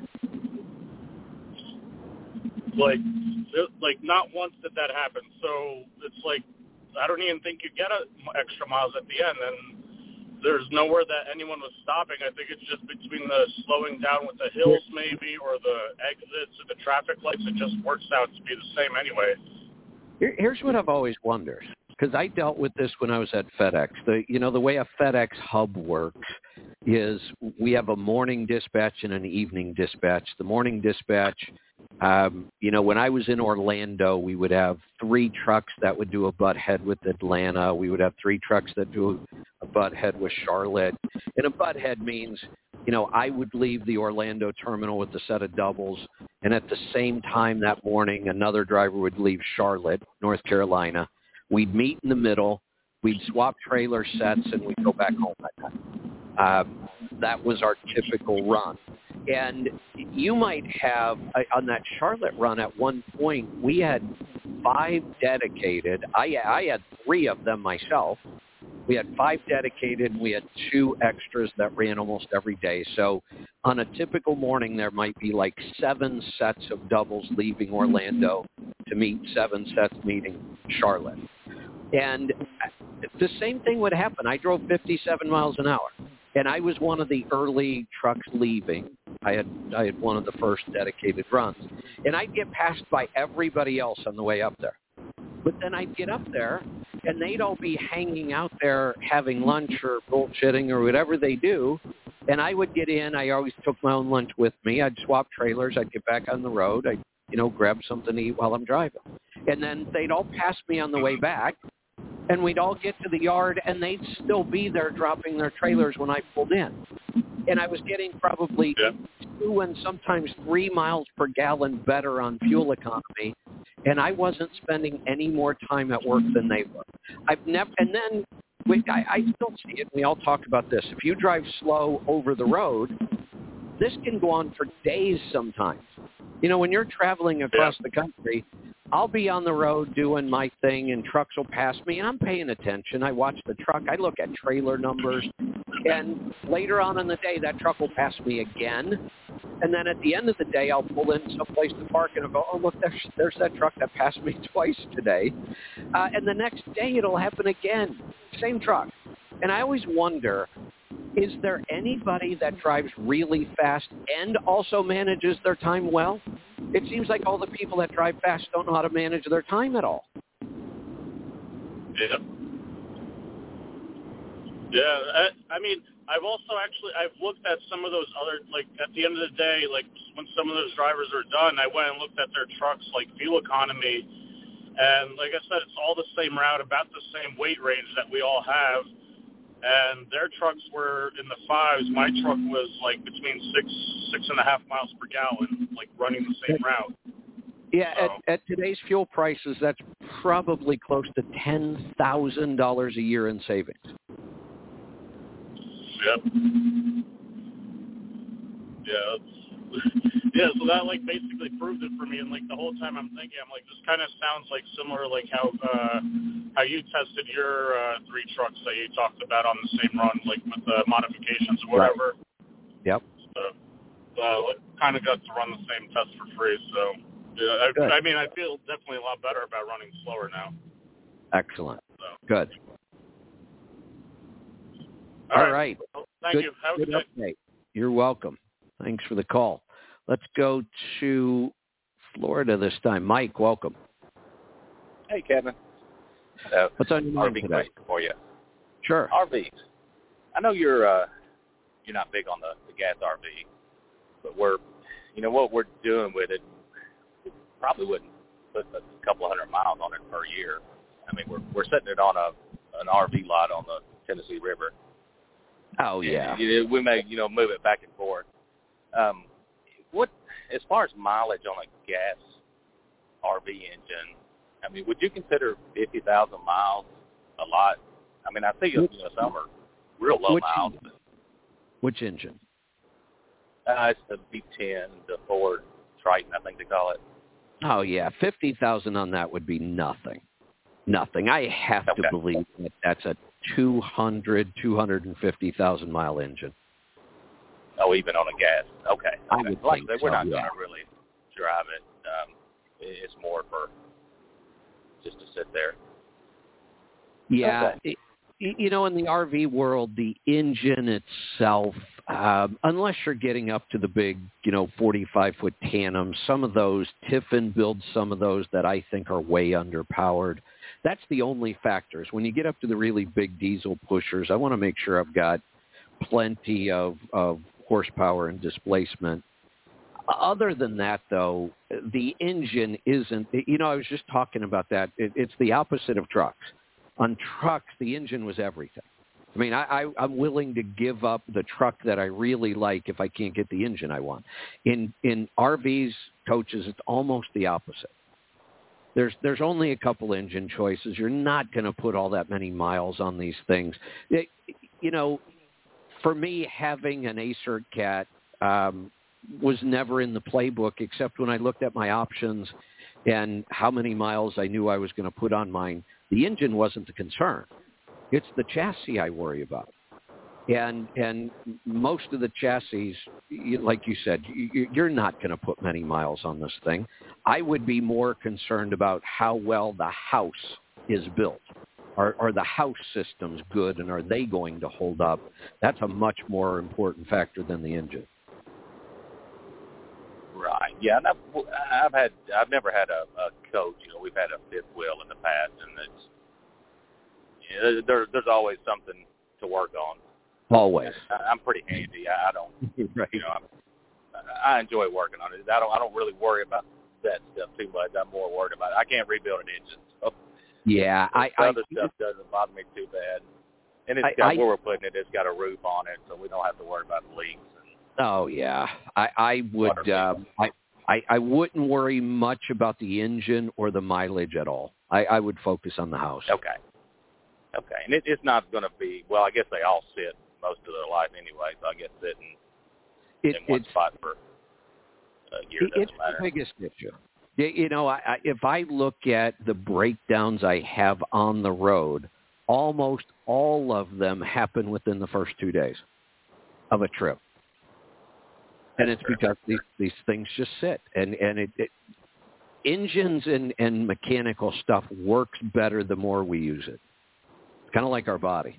Like, like not once did that happen. So it's like, I don't even think you get a, extra miles at the end. And there's nowhere that anyone was stopping. I think it's just between the slowing down with the hills maybe or the exits or the traffic lights. It just works out to be the same anyway. Here, here's what I've always wondered, because I dealt with this when I was at FedEx. The you know the way a FedEx hub works is we have a morning dispatch and an evening dispatch. The morning dispatch, um, you know, when I was in Orlando, we would have three trucks that would do a butt head with Atlanta. We would have three trucks that do a butt head with Charlotte. And a butt head means, you know, I would leave the Orlando terminal with a set of doubles, and at the same time that morning, another driver would leave Charlotte, North Carolina. We'd meet in the middle. We'd swap trailer sets, and we'd go back home that night. Uh, that was our typical run. And you might have, on that Charlotte run at one point, we had five dedicated. I, I had three of them myself. We had five dedicated, and we had two extras that ran almost every day. So on a typical morning, there might be like seven sets of doubles leaving Orlando to meet seven sets meeting Charlotte. And the same thing would happen. I drove fifty-seven miles an hour, and I was one of the early trucks leaving. I had I had one of the first dedicated runs, and I'd get passed by everybody else on the way up there. But then I'd get up there, and they'd all be hanging out there having lunch or bullshitting or whatever they do, and I would get in. I always took my own lunch with me. I'd swap trailers. I'd get back on the road. I'd, you know, grab something to eat while I'm driving. And then they'd all pass me on the way back, and we'd all get to the yard, and they'd still be there dropping their trailers when I pulled in. And I was getting probably yeah. two and sometimes three miles per gallon better on fuel economy, and I wasn't spending any more time at work than they were. I've never, and then we, I, I still see it. We all talk about this. If you drive slow over the road, this can go on for days sometimes. You know, when you're traveling across the country, I'll be on the road doing my thing, and trucks will pass me, and I'm paying attention. I watch the truck. I look at trailer numbers, and later on in the day, that truck will pass me again. And then at the end of the day, I'll pull in someplace to park, and I'll go, oh, look, there's, there's that truck that passed me twice today. Uh, and the next day, it'll happen again. Same truck. And I always wonder, is there anybody that drives really fast and also manages their time well? It seems like all the people that drive fast don't know how to manage their time at all. Yeah. Yeah, I, I mean, I've also actually, I've looked at some of those other, like, at the end of the day, like, when some of those drivers are done, I went and looked at their trucks, like, fuel economy, and like I said, it's all the same route, about the same weight range that we all have. And their trucks were in the fives. My truck was like between six, six and a half miles per gallon, like running the same route. Yeah, so. at, at today's fuel prices, that's probably close to ten thousand dollars a year in savings. Yep. Yeah, that's, yeah. So that like basically proved it for me. And like the whole time I'm thinking, I'm like, this kind of sounds like similar, like how uh, how you tested your uh, three trucks that you talked about on the same run, like with the modifications or whatever. Right. Yep. So uh, kind of got to run the same test for free. So yeah, I, I mean, I feel definitely a lot better about running slower now. Excellent. So. Good. All, All right. right. Well, thank good, you. Have good a good day. You're welcome. Thanks for the call. Let's go to Florida this time. Mike, welcome. Hey, Kevin. Uh, What's on your mind R V today? question for you. Sure. R Vs. I know you're uh, you're not big on the, the gas R V, but we're, you know, what we're doing with it, we probably wouldn't put a couple of hundred miles on it per year. I mean, we're we're setting it on a an R V lot on the Tennessee River. Oh yeah. And we may, you know, move it back and forth. Um, what, as far as mileage on a gas R V engine, I mean, would you consider fifty thousand miles a lot? I mean, I see you know, some are real low which miles. Engine? Which engine? Uh, it's the V ten, the Ford Triton, I think they call it. Oh, yeah. fifty thousand on that would be nothing. Nothing. I have okay. to believe that that's a two hundred, two hundred fifty thousand mile engine. Oh, even on a gas. Okay. I okay. would Like think I said, we're so, not yeah. going to really drive it. Um, it's more for just to sit there. Yeah. Okay. It, You know, in the R V world, the engine itself, um, unless you're getting up to the big, you know, forty-five foot tandems, some of those, Tiffin builds some of those that I think are way underpowered. That's the only factors. When you get up to the really big diesel pushers, I want to make sure I've got plenty of, of horsepower and displacement. Other than that, though, the engine isn't, you know, I was just talking about that. It, it's the opposite of trucks. On trucks, the engine was everything. I mean, I, I, I'm willing to give up the truck that I really like if I can't get the engine I want. In in R Vs, coaches, it's almost the opposite. There's there's only a couple engine choices. You're not going to put all that many miles on these things. It, you know, for me, having an Acer Cat um, was never in the playbook, except when I looked at my options and how many miles I knew I was going to put on mine. The engine wasn't the concern. It's the chassis I worry about. And and most of the chassis, like you said, you're not going to put many miles on this thing. I would be more concerned about how well the house is built. Are, are the house systems good, and are they going to hold up? That's a much more important factor than the engine. Right. Yeah, and I've, I've had, I've never had a, a coach. You know, we've had a fifth wheel in the past, and it's, you know, there, there's always something to work on. Always. I, I'm pretty handy. I, I don't, right. you know, I'm, I enjoy working on it. I don't, I don't really worry about that stuff too much. I'm more worried about it. I can't rebuild an engine. So yeah, I, the other I, stuff doesn't bother me too bad. And it's I, got I, where we're putting it. It's got a roof on it, so we don't have to worry about leaks. Oh yeah, I, I would. Uh, I, I I wouldn't worry much about the engine or the mileage at all. I, I would focus on the house. Okay. Okay, and it, it's not going to be. Well, I guess they all sit most of their life anyway. So I guess sitting it, in one spot for a year doesn't it's matter. the biggest issue. You know, I, I, if I look at the breakdowns I have on the road, almost all of them happen within the first two days of a trip. And it's because these, these things just sit. And, and it, it engines and, and mechanical stuff works better the more we use it. It's kind of like our body.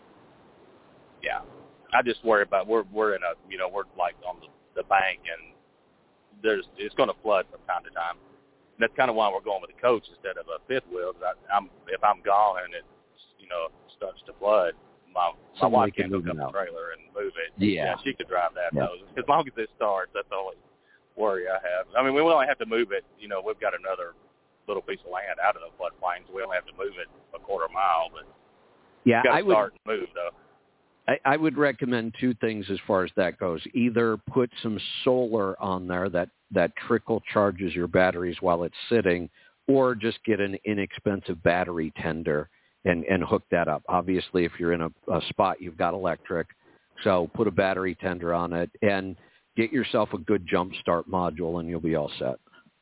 Yeah. I just worry about, we're we're in a, you know, we're like on the, the bank, and there's it's going to flood from time to time. And that's kind of why we're going with a coach instead of a fifth wheel. I, I'm, if I'm gone and it, you know, starts to flood, my my wife can hook up the trailer and move it. Yeah. yeah she could drive that. Yeah. Though. As long as it starts, that's the only worry I have. I mean, we only have to move it. You know, we've got another little piece of land out of the floodplain, so we only have to move it a quarter mile. But yeah, got to I would start and move though. I, I would recommend two things as far as that goes. Either put some solar on there that that trickle charges your batteries while it's sitting, or just get an inexpensive battery tender and, and hook that up. Obviously, if you're in a, a spot, you've got electric, so put a battery tender on it and get yourself a good jump start module, and you'll be all set.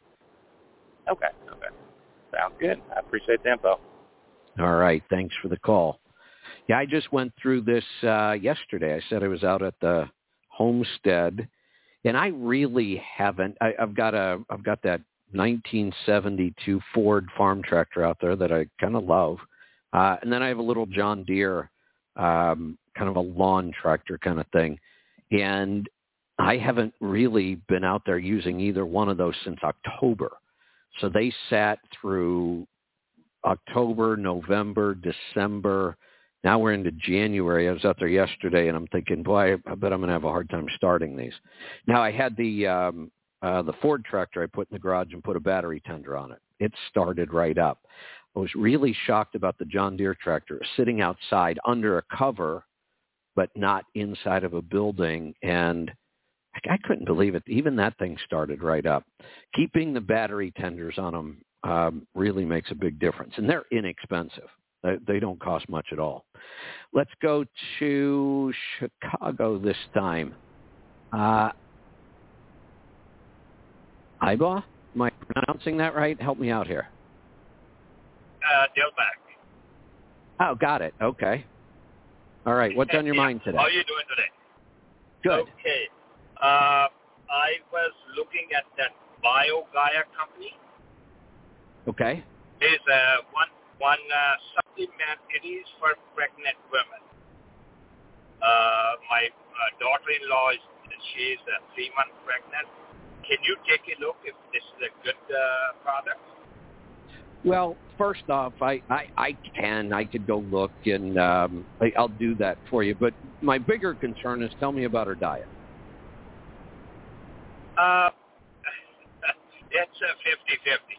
Okay. Okay. Sounds good. I appreciate the info. All right. Thanks for the call. Yeah, I just went through this uh, yesterday. I said I was out at the homestead, and I really haven't. I, I've got a, I've got that nineteen seventy-two Ford farm tractor out there that I kind of love, uh, and then I have a little John Deere, um, kind of a lawn tractor kind of thing, and I haven't really been out there using either one of those since October. So they sat through October, November, December. Now we're into January. I was out there yesterday, and I'm thinking, boy, I bet I'm going to have a hard time starting these. Now, I had the um, uh, the Ford tractor I put in the garage and put a battery tender on it. It started right up. I was really shocked about the John Deere tractor sitting outside under a cover, but not inside of a building, and I couldn't believe it. Even that thing started right up. Keeping the battery tenders on them um, really makes a big difference, and they're inexpensive. They, they don't cost much at all. Let's go to Chicago this time. Uh, Iba? Am I pronouncing that right? Help me out here. Uh, Delback. Oh, got it. Okay. All right. What's on your yeah. mind today? How are you doing today? Good. Okay. Uh, I was looking at that BioGaia company. Okay. There's uh, one one uh, basically, Matt, it is for pregnant women. Uh, my uh, daughter-in-law is she's uh, three months pregnant. Can you take a look if this is a good uh, product? Well, first off, I, I, I can. I could go look, and um, I, I'll do that for you. But my bigger concern is tell me about her diet. Uh, it's a fifty-fifty.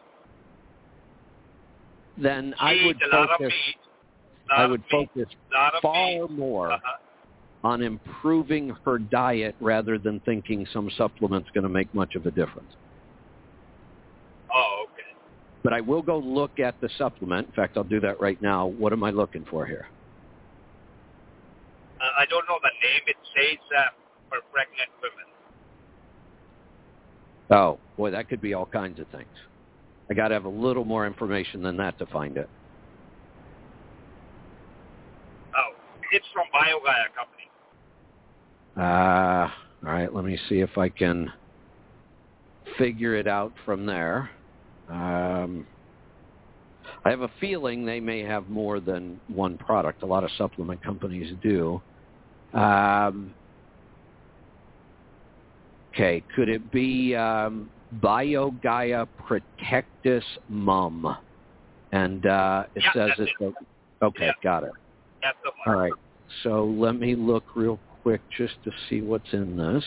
Then she I would eats a lot of focus, meat, I would focus lot of far meat. more Uh-huh. on improving her diet rather than thinking some supplement's going to make much of a difference. Oh, okay. But I will go look at the supplement. In fact, I'll do that right now. What am I looking for here? Uh, I don't know the name. It says uh, for pregnant women. Oh, boy, that could be all kinds of things. I got to have a little more information than that to find it. Oh, it's from BioGaia company. Uh, all right, let me see if I can figure it out from there. Um, I have a feeling they may have more than one product. A lot of supplement companies do. Um, okay, could it be um, BioGaia Protectus Mum? And uh, it Yeah, says that's it's it. a, okay, Yeah. got it. That's the one. All right, so let me look real quick just to see what's in this.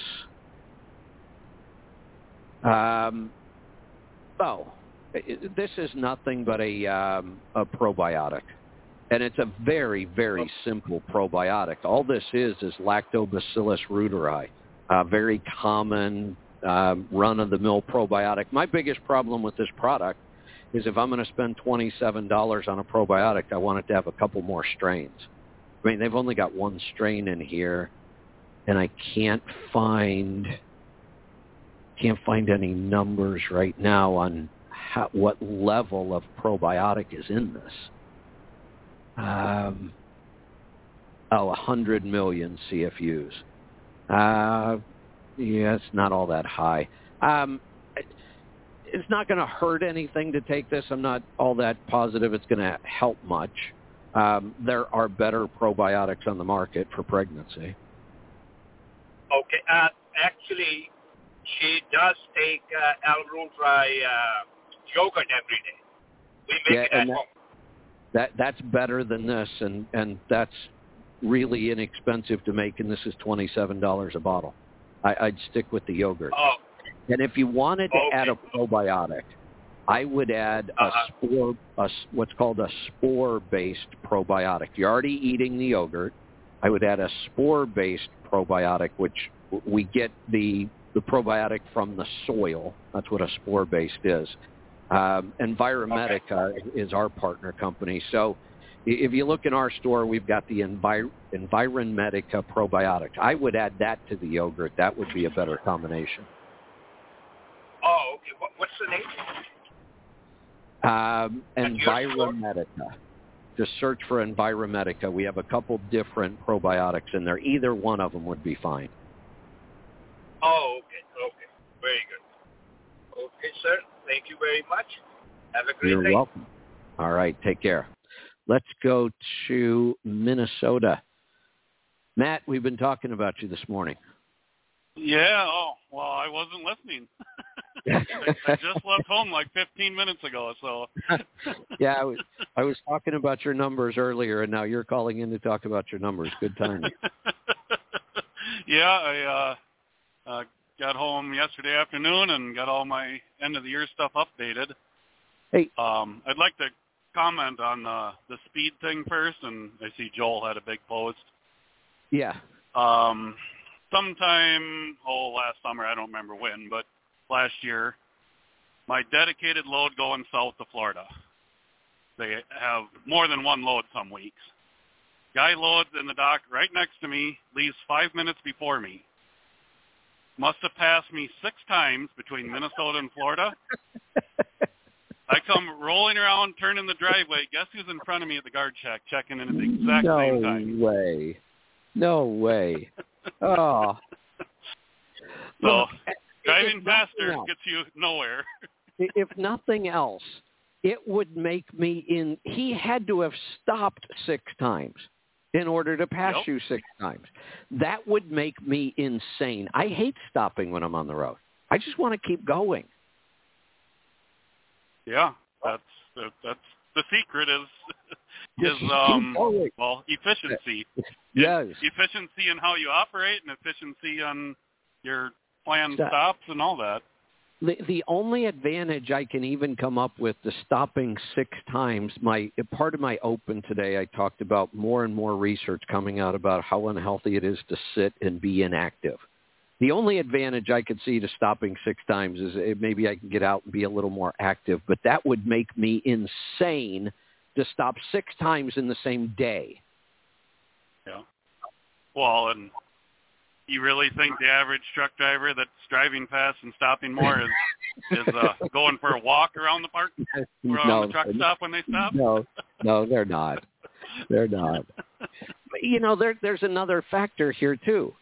Um, oh, it, this is nothing but a um, a probiotic, and it's a very, very simple probiotic. All this is is Lactobacillus reuteri, a very common um, run-of-the-mill probiotic. My biggest problem with this product is if I'm going to spend twenty-seven dollars on a probiotic, I want it to have a couple more strains. I mean, they've only got one strain in here, and I can't find can't find any numbers right now on how, what level of probiotic is in this. Um, oh, one hundred million C F Us. Uh, yeah, it's not all that high. Um, it's not going to hurt anything to take this. I'm not all that positive it's going to help much. Um, there are better probiotics on the market for pregnancy. Okay. Uh, actually, she does take uh, L-Reuteri uh, yogurt every day. We make Yeah, it at and that, home. that that's better than this, and, and that's really inexpensive to make, and this is twenty-seven dollars a bottle. I, I'd stick with the yogurt. Oh. And if you wanted to Okay. add a probiotic, I would add a Uh-huh. spore, a, what's called a spore-based probiotic. You're already eating the yogurt. I would add a spore-based probiotic, which we get the the probiotic from the soil. That's what a spore-based is. Um, Enviromedica okay. is our partner company. So if you look in our store, we've got the Envir- Enviromedica probiotic. I would add that to the yogurt. That would be a better combination. Oh, okay. What, what's the name? Um, Enviromedica. Just search for Enviromedica. We have a couple different probiotics in there. Either one of them would be fine. Oh, okay. Okay. Very good. Okay, sir. Thank you very much. Have a great You're day. You're welcome. All right. Take care. Let's go to Minnesota. Matt, we've been talking about you this morning. Yeah. Oh, well, I wasn't listening. I, I just left home like fifteen minutes ago, so. yeah, I was I was talking about your numbers earlier, and now you're calling in to talk about your numbers. Good timing. yeah, I uh, uh, got home yesterday afternoon and got all my end of the year stuff updated. Hey, um, I'd like to comment on the the speed thing first, and I see Joel had a big post. Yeah. Um, sometime oh last summer, I don't remember when, but last year, my dedicated load going south to Florida. They have more than one load some weeks. Guy loads in the dock right next to me, leaves five minutes before me. Must have passed me six times between Minnesota and Florida. I come rolling around, turning the driveway. Guess who's in front of me at the guard shack, checking in at the exact no same time? No way. No way. Oh. So... Look, driving faster gets you nowhere. If nothing else, it would make me in. He had to have stopped six times in order to pass Yep. you six times. That would make me insane. I hate stopping when I'm on the road. I just want to keep going. Yeah, that's that's the secret is is Just keep um going. well efficiency. Yes. Efficiency in how you operate and efficiency on your planned Stop. stops and all that. The the only advantage I can even come up with to stopping six times, my part of my open today, I talked about more and more research coming out about how unhealthy it is to sit and be inactive. The only advantage I could see to stopping six times is maybe I can get out and be a little more active, but that would make me insane to stop six times in the same day. Yeah. Well, and you really think the average truck driver that's driving fast and stopping more is is uh, going for a walk around the park, around No, the truck stop when they stop? No, no, they're not. They're not. But, you know, there, there's another factor here, too.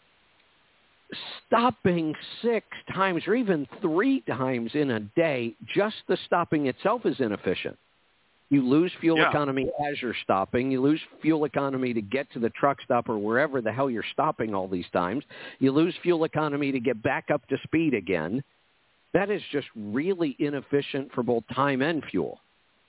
Stopping six times or even three times in a day, just the stopping itself is inefficient. You lose fuel Yeah. economy as you're stopping. You lose fuel economy to get to the truck stop or wherever the hell you're stopping all these times. You lose fuel economy to get back up to speed again. That is just really inefficient for both time and fuel.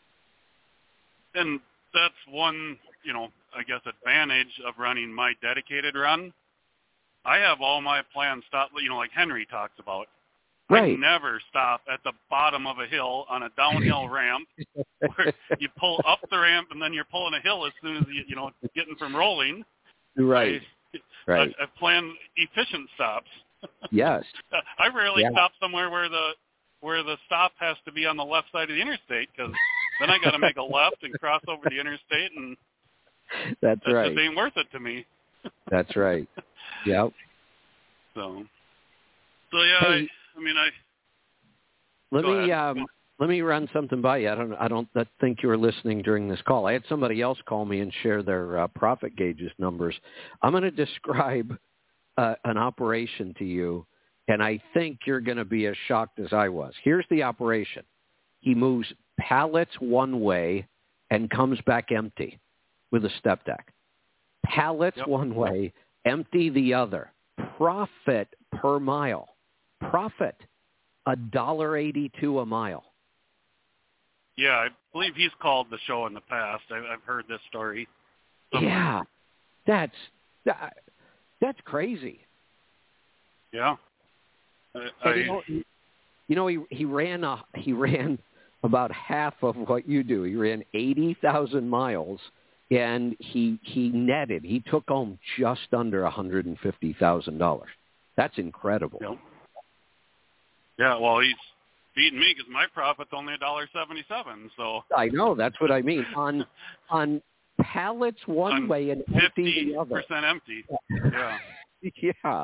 And that's one, you know, I guess advantage of running my dedicated run. I have all my plans stopped, you know, like Henry talks about. Right. I never stop at the bottom of a hill on a downhill ramp where you pull up the ramp and then you're pulling a hill as soon as you, you know, getting from rolling. Right. I, Right. I, I plan efficient stops. Yes. I rarely Yeah. stop somewhere where the where the stop has to be on the left side of the interstate because then I got to make a left and cross over the interstate, and That's that right. just ain't worth it to me. That's right. Yep. So, so yeah, Hey. I, I mean, I Let Go me ahead. um, let me run something by you. I don't I don't think you were listening during this call. I had somebody else call me and share their uh, profit gauges numbers. I'm going to describe uh, an operation to you, and I think you're going to be as shocked as I was. Here's the operation. He moves pallets one way and comes back empty with a step deck. Pallets Yep. one way, empty the other. Profit per mile. Profit. a dollar eighty-two a mile. Yeah, I believe he's called the show in the past. I, I've heard this story. somewhere. Yeah, that's that, that's crazy. Yeah. I, And I, you know, you know, he he ran a, he ran about half of what you do. He ran eighty thousand miles, and he he netted. He took home just under one hundred and fifty thousand dollars. That's incredible. Yep. Yeah, well, he's beating me because my profit's only a dollar seventy-seven. So I know, that's what I mean. On on pallets one on way and empty the other. fifty percent empty. Yeah. Yeah.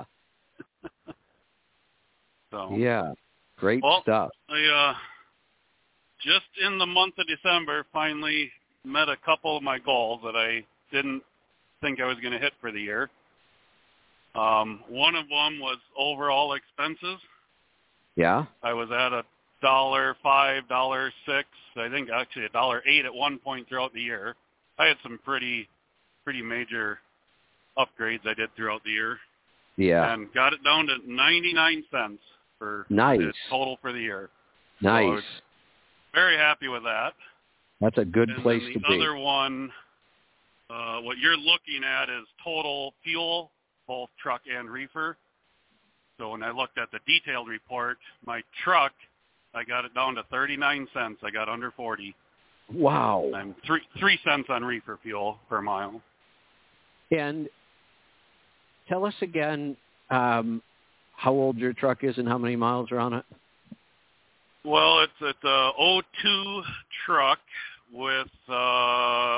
So Yeah. Great well, stuff. I uh, just in the month of December finally met a couple of my goals that I didn't think I was going to hit for the year. Um, one of them was overall expenses. Yeah. I was at a dollar five, dollar six, I think actually a dollar eight at one point throughout the year. I had some pretty, pretty major upgrades I did throughout the year. Yeah. And got it down to ninety-nine cents for Nice. the total for the year. Nice. So I was very happy with that. That's a good and place then to the be. other one, uh, what you're looking at is total fuel, both truck and reefer. So when I looked at the detailed report, my truck, I got it down to thirty-nine cents. I got under forty. Wow. And three three cents on reefer fuel per mile. And tell us again um, how old your truck is and how many miles are on it. Well, it's it's a oh two truck with uh,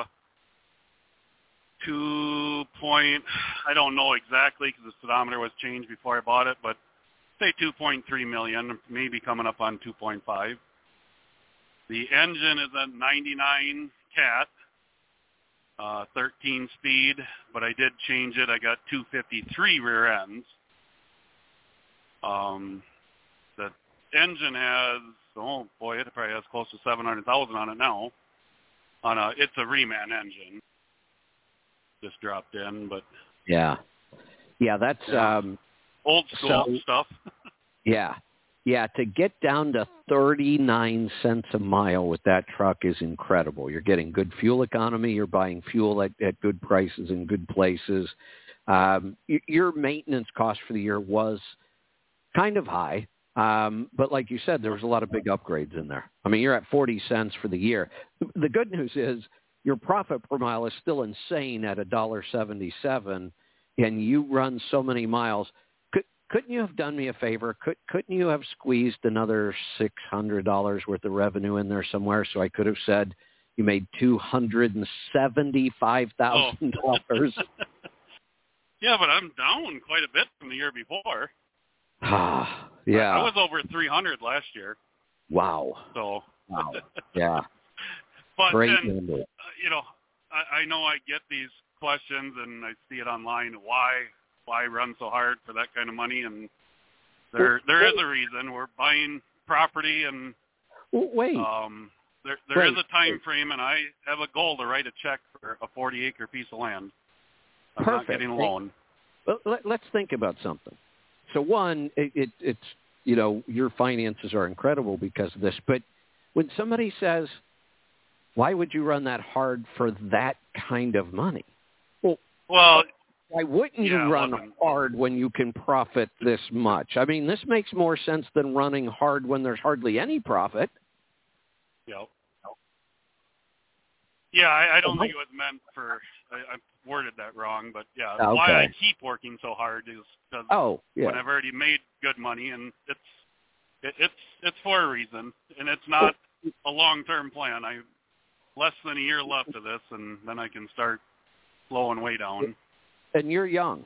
two point. I don't know exactly because the speedometer was changed before I bought it, but say two point three million, maybe coming up on two point five. The engine is a ninety-nine cat, uh, thirteen speed, but I did change it. I got two fifty-three rear ends. Um, the engine has oh boy, it probably has close to seven hundred thousand on it now. On a, it's a Reman engine. Just dropped in, but yeah, yeah, that's yeah. um, old school so, stuff. yeah, yeah. To get down to thirty-nine cents a mile with that truck is incredible. You're getting good fuel economy. You're buying fuel at, at good prices in good places. Um, y- your maintenance cost for the year was kind of high. Um, but like you said, there was a lot of big upgrades in there. I mean, you're at forty cents for the year. The good news is your profit per mile is still insane at one dollar seventy-seven, and you run so many miles. Could, couldn't you have done me a favor? Could, couldn't you have squeezed another six hundred dollars worth of revenue in there somewhere so I could have said you made two hundred seventy-five thousand dollars? Oh. Yeah, but I'm down quite a bit from the year before. Ah, yeah. I was over three hundred last year. Wow. So. Wow. Yeah. But Great then, number. uh, you know, I, I know I get these questions and I see it online. Why, why run so hard for that kind of money? And there, there is a reason. We're buying property, and wait, um, there, there wait, is a time wait. frame, and I have a goal to write a check for a forty acre piece of land. I'm Perfect. not getting a loan. Well, let, let's think about something. So one, it, it, it's, you know, your finances are incredible because of this. But when somebody says, why would you run that hard for that kind of money? Well, well why wouldn't yeah, you run wasn't. hard when you can profit this much? I mean, this makes more sense than running hard when there's hardly any profit. Yep. Yeah, I, I don't think it was meant for, I, I worded that wrong, but yeah, Okay. why I keep working so hard is because oh, yeah. when I've already made good money, and it's it, it's it's for a reason, and it's not a long-term plan. I less than a year left of this, and then I can start slowing way down. And you're young.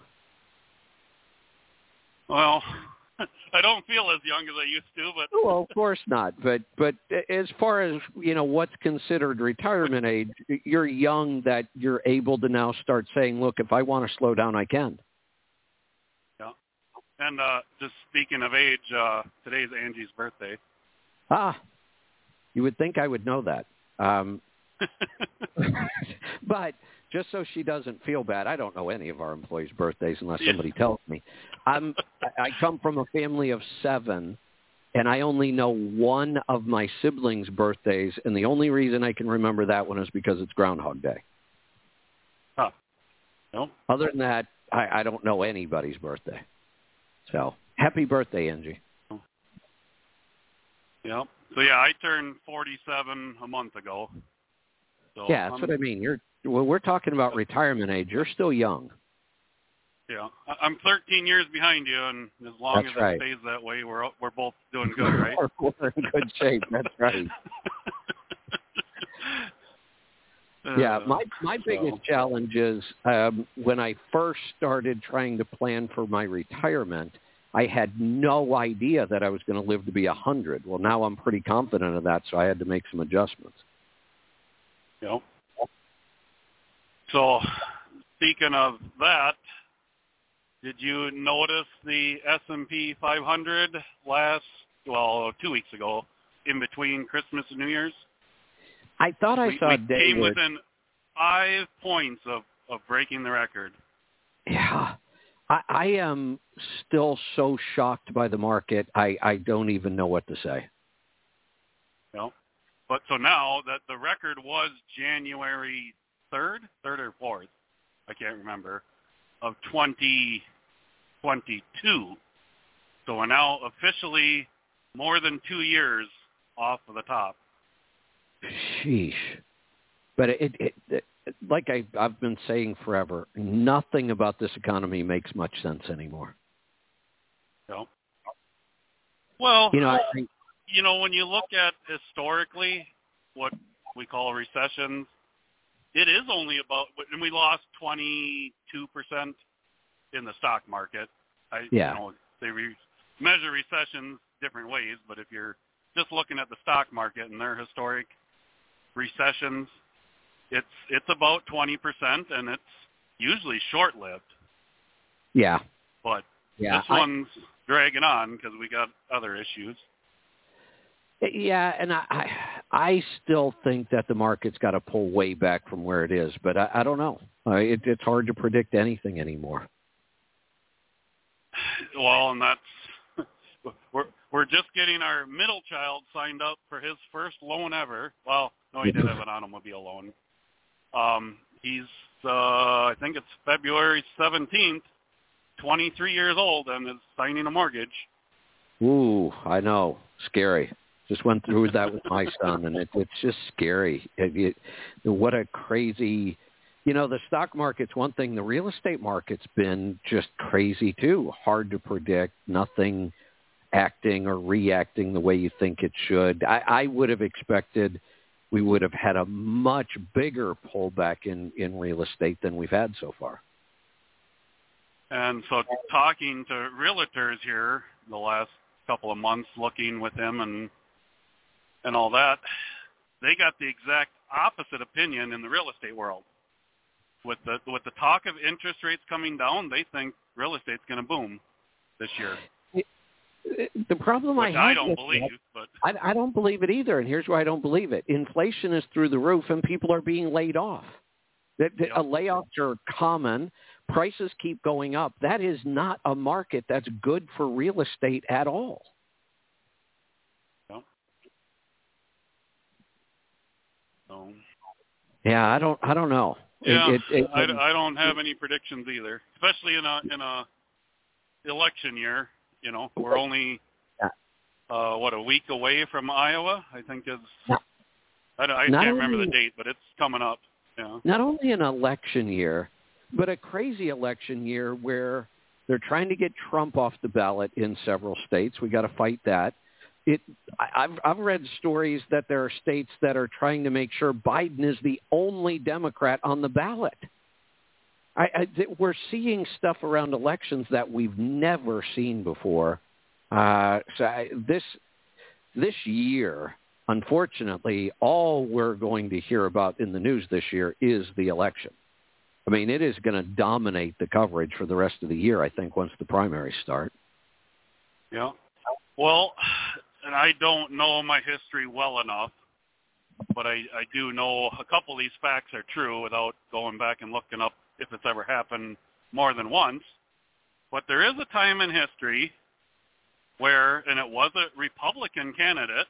Well, I don't feel as young as I used to, but well, of course not. But but as far as you know, what's considered retirement age, you're young that you're able to now start saying, look, if I want to slow down, I can. Yeah. And uh, just speaking of age, uh, today's Angie's birthday. Ah, you would think I would know that. Um, but just so she doesn't feel bad, I don't know any of our employees' birthdays unless somebody tells me. I'm, I come from a family of seven, and I only know one of my siblings' birthdays, and the only reason I can remember that one is because it's Groundhog Day. Huh. No. Other than that, I, I don't know anybody's birthday. So, happy birthday, Angie. Yeah. So, yeah, I turned forty-seven a month ago. So yeah, that's I'm, what I mean. You're well, we're talking about retirement age. You're still young. Yeah, I'm thirteen years behind you, and as long That's as right. it stays that way, we're we're both doing good, right? we're, we're in good shape. That's right. yeah, my my biggest so. challenge is um, when I first started trying to plan for my retirement, I had no idea that I was going to live to be a hundred. Well, now I'm pretty confident of that, so I had to make some adjustments. Yep. So, speaking of that, did you notice the S and P five hundred last, well, two weeks ago, in between Christmas and New Year's? I thought I we, saw we David. came within five points of, of breaking the record. Yeah. I, I am still so shocked by the market, I, I don't even know what to say. No. But so now that the record was January third, third or fourth, I can't remember, of twenty twenty-two. So we're now officially more than two years off of the top. Sheesh. But it, it, it like I, I've been saying forever, nothing about this economy makes much sense anymore. No. Well, you know, I think, you know, when you look at historically what we call recessions, it is only about, and we lost twenty-two percent in the stock market. I, yeah. You know, they re- measure recessions different ways, but if you're just looking at the stock market and their historic recessions, it's it's about twenty percent, and it's usually short-lived. Yeah. But yeah, this one's I, dragging on because we got other issues. Yeah, and I, I I still think that the market's got to pull way back from where it is, but I, I don't know. Uh, it, it's hard to predict anything anymore. Well, and that's we're we're just getting our middle child signed up for his first loan ever. Well, no, he did have an automobile loan. Um, he's uh, I think it's February seventeenth, twenty-three years old, and is signing a mortgage. Ooh, I know, scary. Just went through that with my son, and it, it's just scary. It, it, what a crazy, you know, the stock market's one thing. The real estate market's been just crazy, too. Hard to predict, nothing acting or reacting the way you think it should. I, I would have expected we would have had a much bigger pullback in, in real estate than we've had so far. And so talking to realtors here the last couple of months, looking with them and and all that, they got the exact opposite opinion in the real estate world. With the with the talk of interest rates coming down, they think real estate's going to boom this year. The problem Which I have I don't with believe, that, but I, I don't believe it either, and here's why I don't believe it. Inflation is through the roof, and people are being laid off. That yep. uh, layoffs are common. Prices keep going up. That is not a market that's good for real estate at all. Yep. So. Yeah, I don't. I don't know. Yeah, it, it, it, I, I don't have any predictions either, especially in a in a election year. You know, we're only uh, what a week away from Iowa. I think is. I, I can't only, remember the date, but it's coming up. Yeah. Not only an election year, but a crazy election year where they're trying to get Trump off the ballot in several states. We got to fight that. It, I, I've, I've read stories that there are states that are trying to make sure Biden is the only Democrat on the ballot. I, I, we're seeing stuff around elections that we've never seen before. Uh, so I, this this year, unfortunately, all we're going to hear about in the news this year is the election. I mean, it is going to dominate the coverage for the rest of the year, I think, once the primaries start. Yeah. Well, and I don't know my history well enough, but I, I do know a couple of these facts are true without going back and looking up if it's ever happened more than once. But there is a time in history where, and it was a Republican candidate,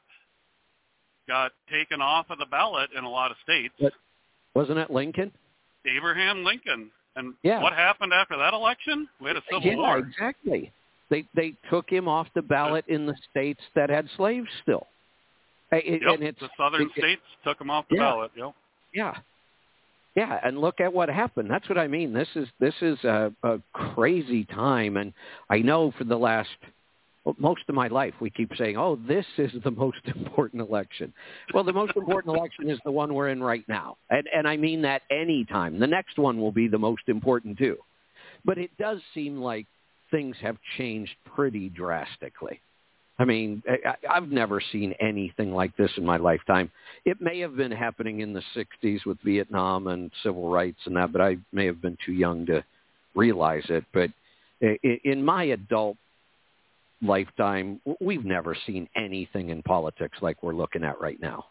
got taken off of the ballot in a lot of states. But wasn't it Lincoln? Abraham Lincoln. And yeah. What happened after that election? We had a civil yeah, war. Exactly. They they took him off the ballot in the states that had slaves still. It, yep, and it's, the southern it, states took him off the yeah, ballot. Yep. Yeah. Yeah, and look at what happened. That's what I mean. This is this is a, a crazy time, and I know for the last well, most of my life we keep saying, "Oh, this is the most important election." Well, the most important election is the one we're in right now, and and I mean that any time. The next one will be the most important too, but it does seem like things have changed pretty drastically. I mean, I, I've never seen anything like this in my lifetime. It may have been happening in the sixties with Vietnam and civil rights and that, but I may have been too young to realize it. But in my adult lifetime, we've never seen anything in politics like we're looking at right now.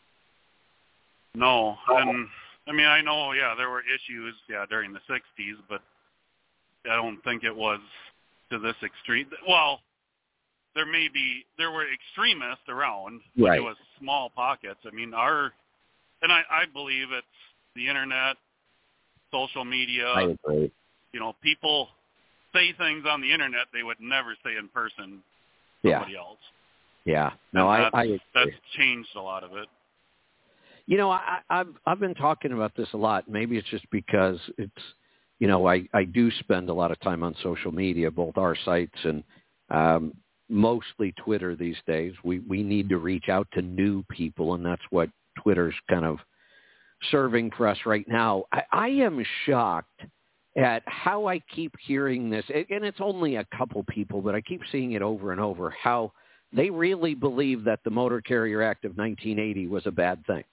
No. And, I mean, I know, yeah, there were issues, yeah, during the sixties, but I don't think it was to this extreme. Well, there may be, there were extremists around, but right. It was small pockets. I mean, our, and I, I believe it's the internet, social media. I agree. You know, people say things on the internet they would never say in person to yeah. somebody else. Yeah. No, I, that's, I agree. That's changed a lot of it. You know, I, I've, I've been talking about this a lot. Maybe it's just because it's, you know, I, I do spend a lot of time on social media, both our sites and um, mostly Twitter these days. We we need to reach out to new people, and that's what Twitter's kind of serving for us right now. I, I am shocked at how I keep hearing this, and it's only a couple people, but I keep seeing it over and over, how they really believe that the Motor Carrier Act of nineteen eighty was a bad thing.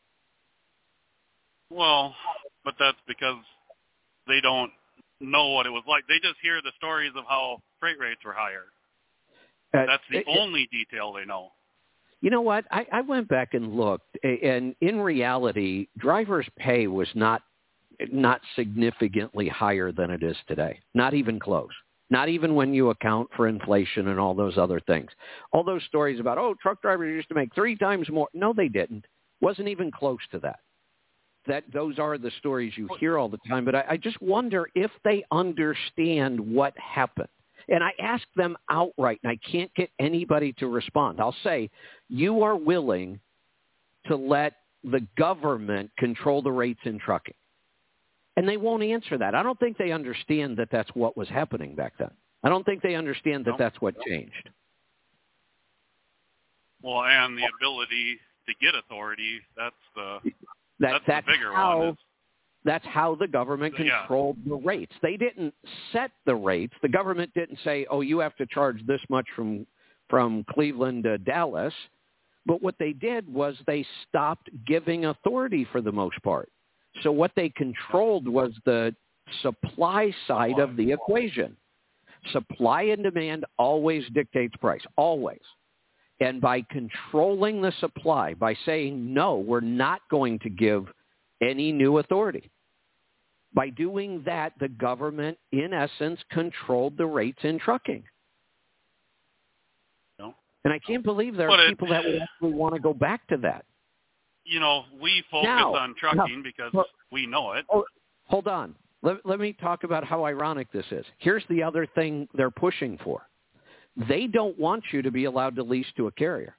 Well, but that's because they don't know what it was like. They just hear the stories of how freight rates were higher. Uh, That's the it, only detail they know. You know what? I, I went back and looked, and in reality, drivers' pay was not not significantly higher than it is today. Not even close. Not even when you account for inflation and all those other things. All those stories about, oh, truck drivers used to make three times more. No, they didn't. Wasn't even close to that. That those are the stories you hear all the time. But I, I just wonder if they understand what happened. And I ask them outright, and I can't get anybody to respond. I'll say, you are willing to let the government control the rates in trucking. And they won't answer that. I don't think they understand that that's what was happening back then. I don't think they understand that no. that's what changed. Well, and the ability to get authority, that's the, that, that's that's the bigger how, one. Is, That's how the government controlled yeah. the rates. They didn't set the rates. The government didn't say, oh, you have to charge this much from from Cleveland to Dallas. But what they did was they stopped giving authority for the most part. So what they controlled was the supply side of the equation. Supply and demand always dictates price, always. And by controlling the supply, by saying, no, we're not going to give any new authority. By doing that, the government, in essence, controlled the rates in trucking. No. And I can't believe there but are it, people that would actually want to go back to that. You know, we focus now, on trucking now, because well, we know it. Oh, hold on. Let, let me talk about how ironic this is. Here's the other thing they're pushing for. They don't want you to be allowed to lease to a carrier.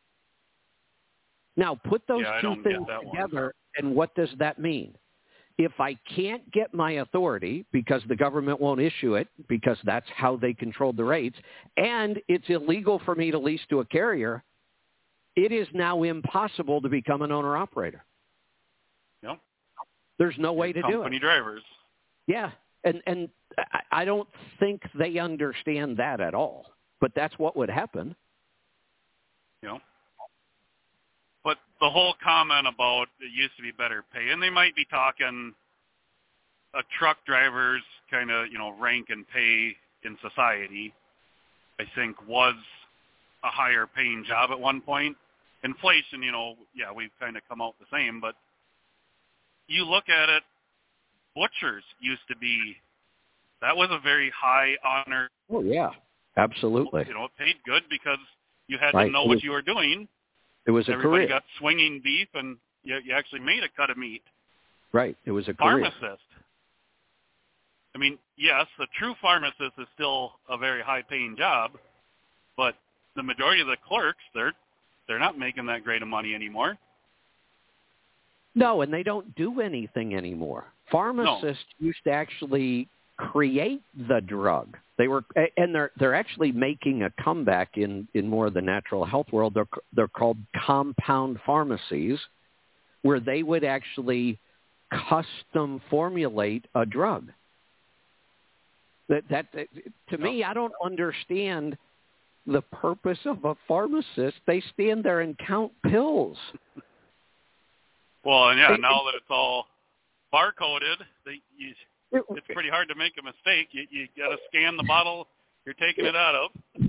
Now, put those yeah, two things together, one. And what does that mean? If I can't get my authority because the government won't issue it, because that's how they controlled the rates, and it's illegal for me to lease to a carrier, it is now impossible to become an owner-operator. Yep. There's no way to do it. Company drivers. Yeah, and, and I don't think they understand that at all, but that's what would happen. Yep. But the whole comment about it used to be better pay, and they might be talking a truck driver's kind of, you know, rank and pay in society, I think was a higher paying job at one point. Inflation, you know, yeah, we've kind of come out the same, but you look at it, butchers used to be, that was a very high honor. Oh, yeah, absolutely. You know, it paid good because you had right. to know it what was, you were doing. It was a Everybody career. got swinging beef, and you, you actually made a cut of meat. Right. It was a career. Pharmacist. I mean, yes, a true pharmacist is still a very high-paying job, but the majority of the clerks, they're they're not making that great of money anymore. No, and they don't do anything anymore. Pharmacists no. used to actually create the drug. They were, and they're they're actually making a comeback in, in more of the natural health world. They're they're called compound pharmacies, where they would actually custom formulate a drug. That that to me, I don't understand the purpose of a pharmacist. They stand there and count pills. Well, and yeah, now that it's all barcoded, they, you, it's pretty hard to make a mistake. You, you got to scan the bottle you're taking it out of.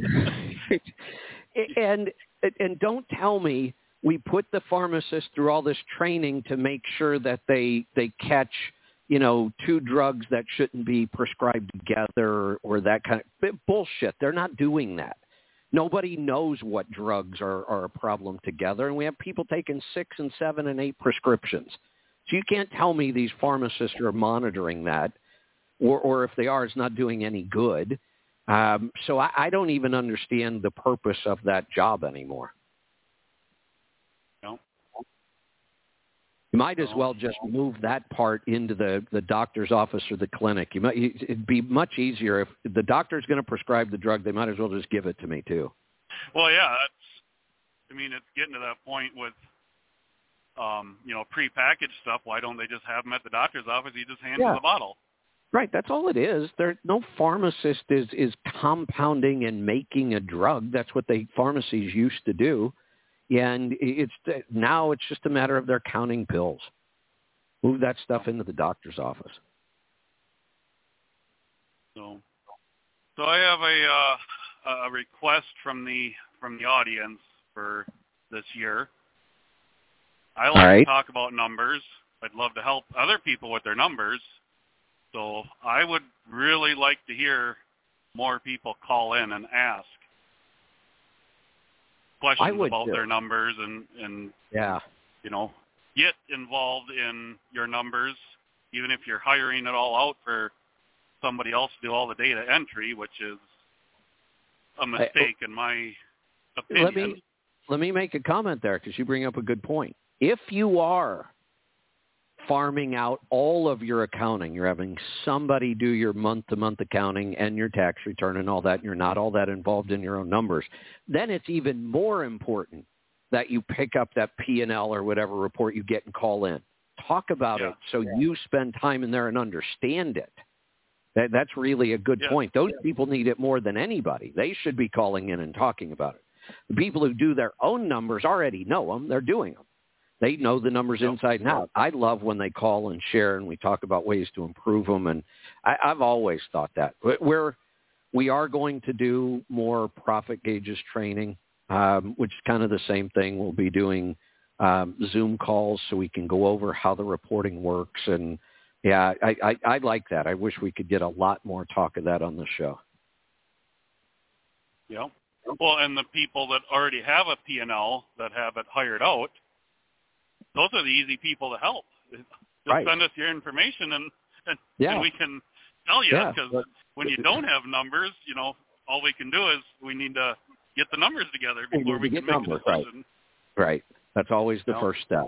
and and don't tell me we put the pharmacist through all this training to make sure that they they catch, you know, two drugs that shouldn't be prescribed together or, or that kind of bullshit. They're not doing that. Nobody knows what drugs are, are a problem together, and we have people taking six and seven and eight prescriptions. So you can't tell me these pharmacists are monitoring that, or, or if they are, it's not doing any good. Um, so I, I don't even understand the purpose of that job anymore. No. You might as well just move that part into the, the doctor's office or the clinic. You might, it'd be much easier if the doctor's going to prescribe the drug. They might as well just give it to me too. Well, yeah, that's, I mean, it's getting to that point with, um, you know, prepackaged stuff. Why don't they just have them at the doctor's office? You just hand yeah. them the bottle. Right, that's all it is. There, no pharmacist is, is compounding and making a drug. That's what the pharmacies used to do. And it's now it's just a matter of they're counting pills. Move that stuff into the doctor's office. So, so I have a uh, a request from the from the audience for this year. I like right. to talk about numbers. I'd love to help other people with their numbers. So I would really like to hear more people call in and ask questions about too. their numbers and, and yeah. you know, get involved in your numbers, even if you're hiring it all out for somebody else to do all the data entry, which is a mistake I, in my opinion. Let me, let me make a comment there because you bring up a good point. If you are farming out all of your accounting, you're having somebody do your month-to-month accounting and your tax return and all that, and you're not all that involved in your own numbers, then it's even more important that you pick up that P and L or whatever report you get and call in. Talk about yeah. it so yeah. you spend time in there and understand it. That, that's really a good yeah. point. Those people need it more than anybody. They should be calling in and talking about it. The people who do their own numbers already know them. They're doing them. They know the numbers yep. inside and out. I love when they call and share and we talk about ways to improve them. And I, I've always thought that. We're, we are going to do more profit gauges training, um, which is kind of the same thing. We'll be doing um, Zoom calls so we can go over how the reporting works. And, yeah, I, I, I like that. I wish we could get a lot more talk of that on the show. Yeah. Well, and the people that already have a P and L that have it hired out, those are the easy people to help. Just right. send us your information and, and, yeah. and we can tell you. Because yeah. when you don't have numbers, you know, all we can do is we need to get the numbers together before we, we can make numbers. a decision. Right. right. That's always the you know? first step.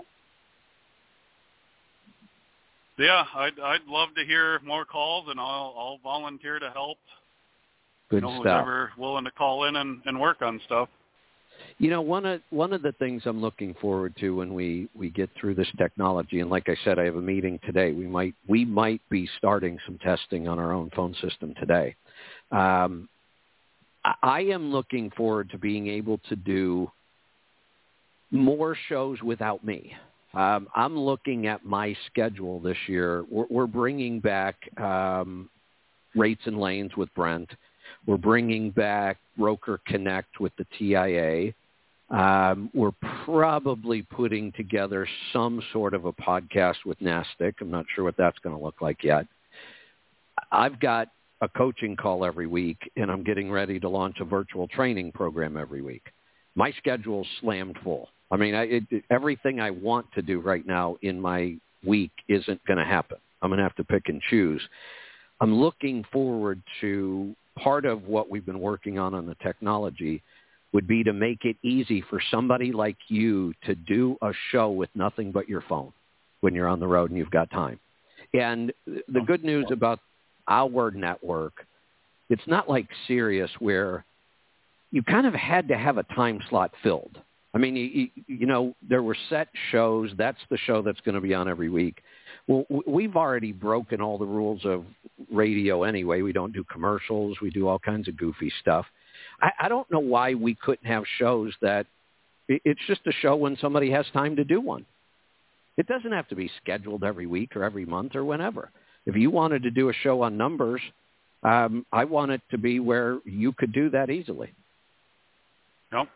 Yeah, I'd I'd love to hear more calls, and I'll I'll volunteer to help. Good you know, stuff. Whoever willing to call in and, and work on stuff. You know, one of one of the things I'm looking forward to when we, we get through this technology, and like I said, I have a meeting today. We might we might be starting some testing on our own phone system today. Um, I, I am looking forward to being able to do more shows without me. Um, I'm looking at my schedule this year. We're, we're bringing back um, Rates and Lanes with Brent. We're bringing back Broker Connect with the T I A. Um, we're probably putting together some sort of a podcast with NASTIC. I'm not sure what that's going to look like yet. I've got a coaching call every week, and I'm getting ready to launch a virtual training program every week. My schedule's slammed full. I mean, I, it, it, everything I want to do right now in my week isn't going to happen. I'm going to have to pick and choose. I'm looking forward to part of what we've been working on on the technology would be to make it easy for somebody like you to do a show with nothing but your phone when you're on the road and you've got time. And the good news about our network, it's not like Sirius where you kind of had to have a time slot filled. I mean, you, you know, there were set shows. That's the show that's going to be on every week. Well, we've already broken all the rules of radio anyway. We don't do commercials. We do all kinds of goofy stuff. I, I don't know why we couldn't have shows that it's just a show when somebody has time to do one. It doesn't have to be scheduled every week or every month or whenever. If you wanted to do a show on numbers, um, I want it to be where you could do that easily. Yep.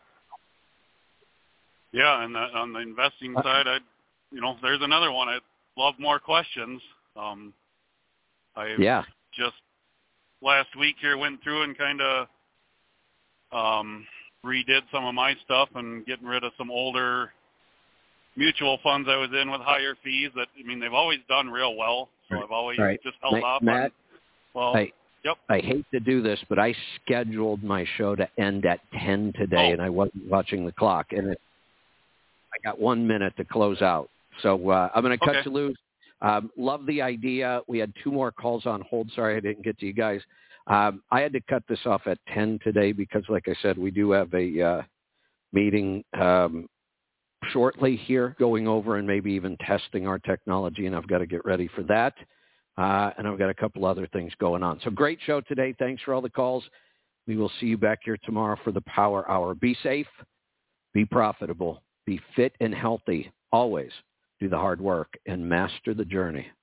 Yeah, and the, on the investing side, I, you know, there's another one. I'd love more questions. Um, I yeah. just last week here went through and kind of um, redid some of my stuff and getting rid of some older mutual funds I was in with higher fees. That I mean, they've always done real well, so I've always right. just held Matt, off Matt, on. Well, I, yep. I hate to do this, but I scheduled my show to end at ten today, oh. and I wasn't watching the clock, and it, I got one minute to close out. So uh, I'm going to cut okay. you loose. Um, love the idea. We had two more calls on hold. Sorry I didn't get to you guys. Um, I had to cut this off at ten today because, like I said, we do have a uh, meeting um, shortly here going over and maybe even testing our technology, and I've got to get ready for that. Uh, and I've got a couple other things going on. So great show today. Thanks for all the calls. We will see you back here tomorrow for the Power Hour. Be safe, be profitable, be fit and healthy. Always do the hard work and master the journey.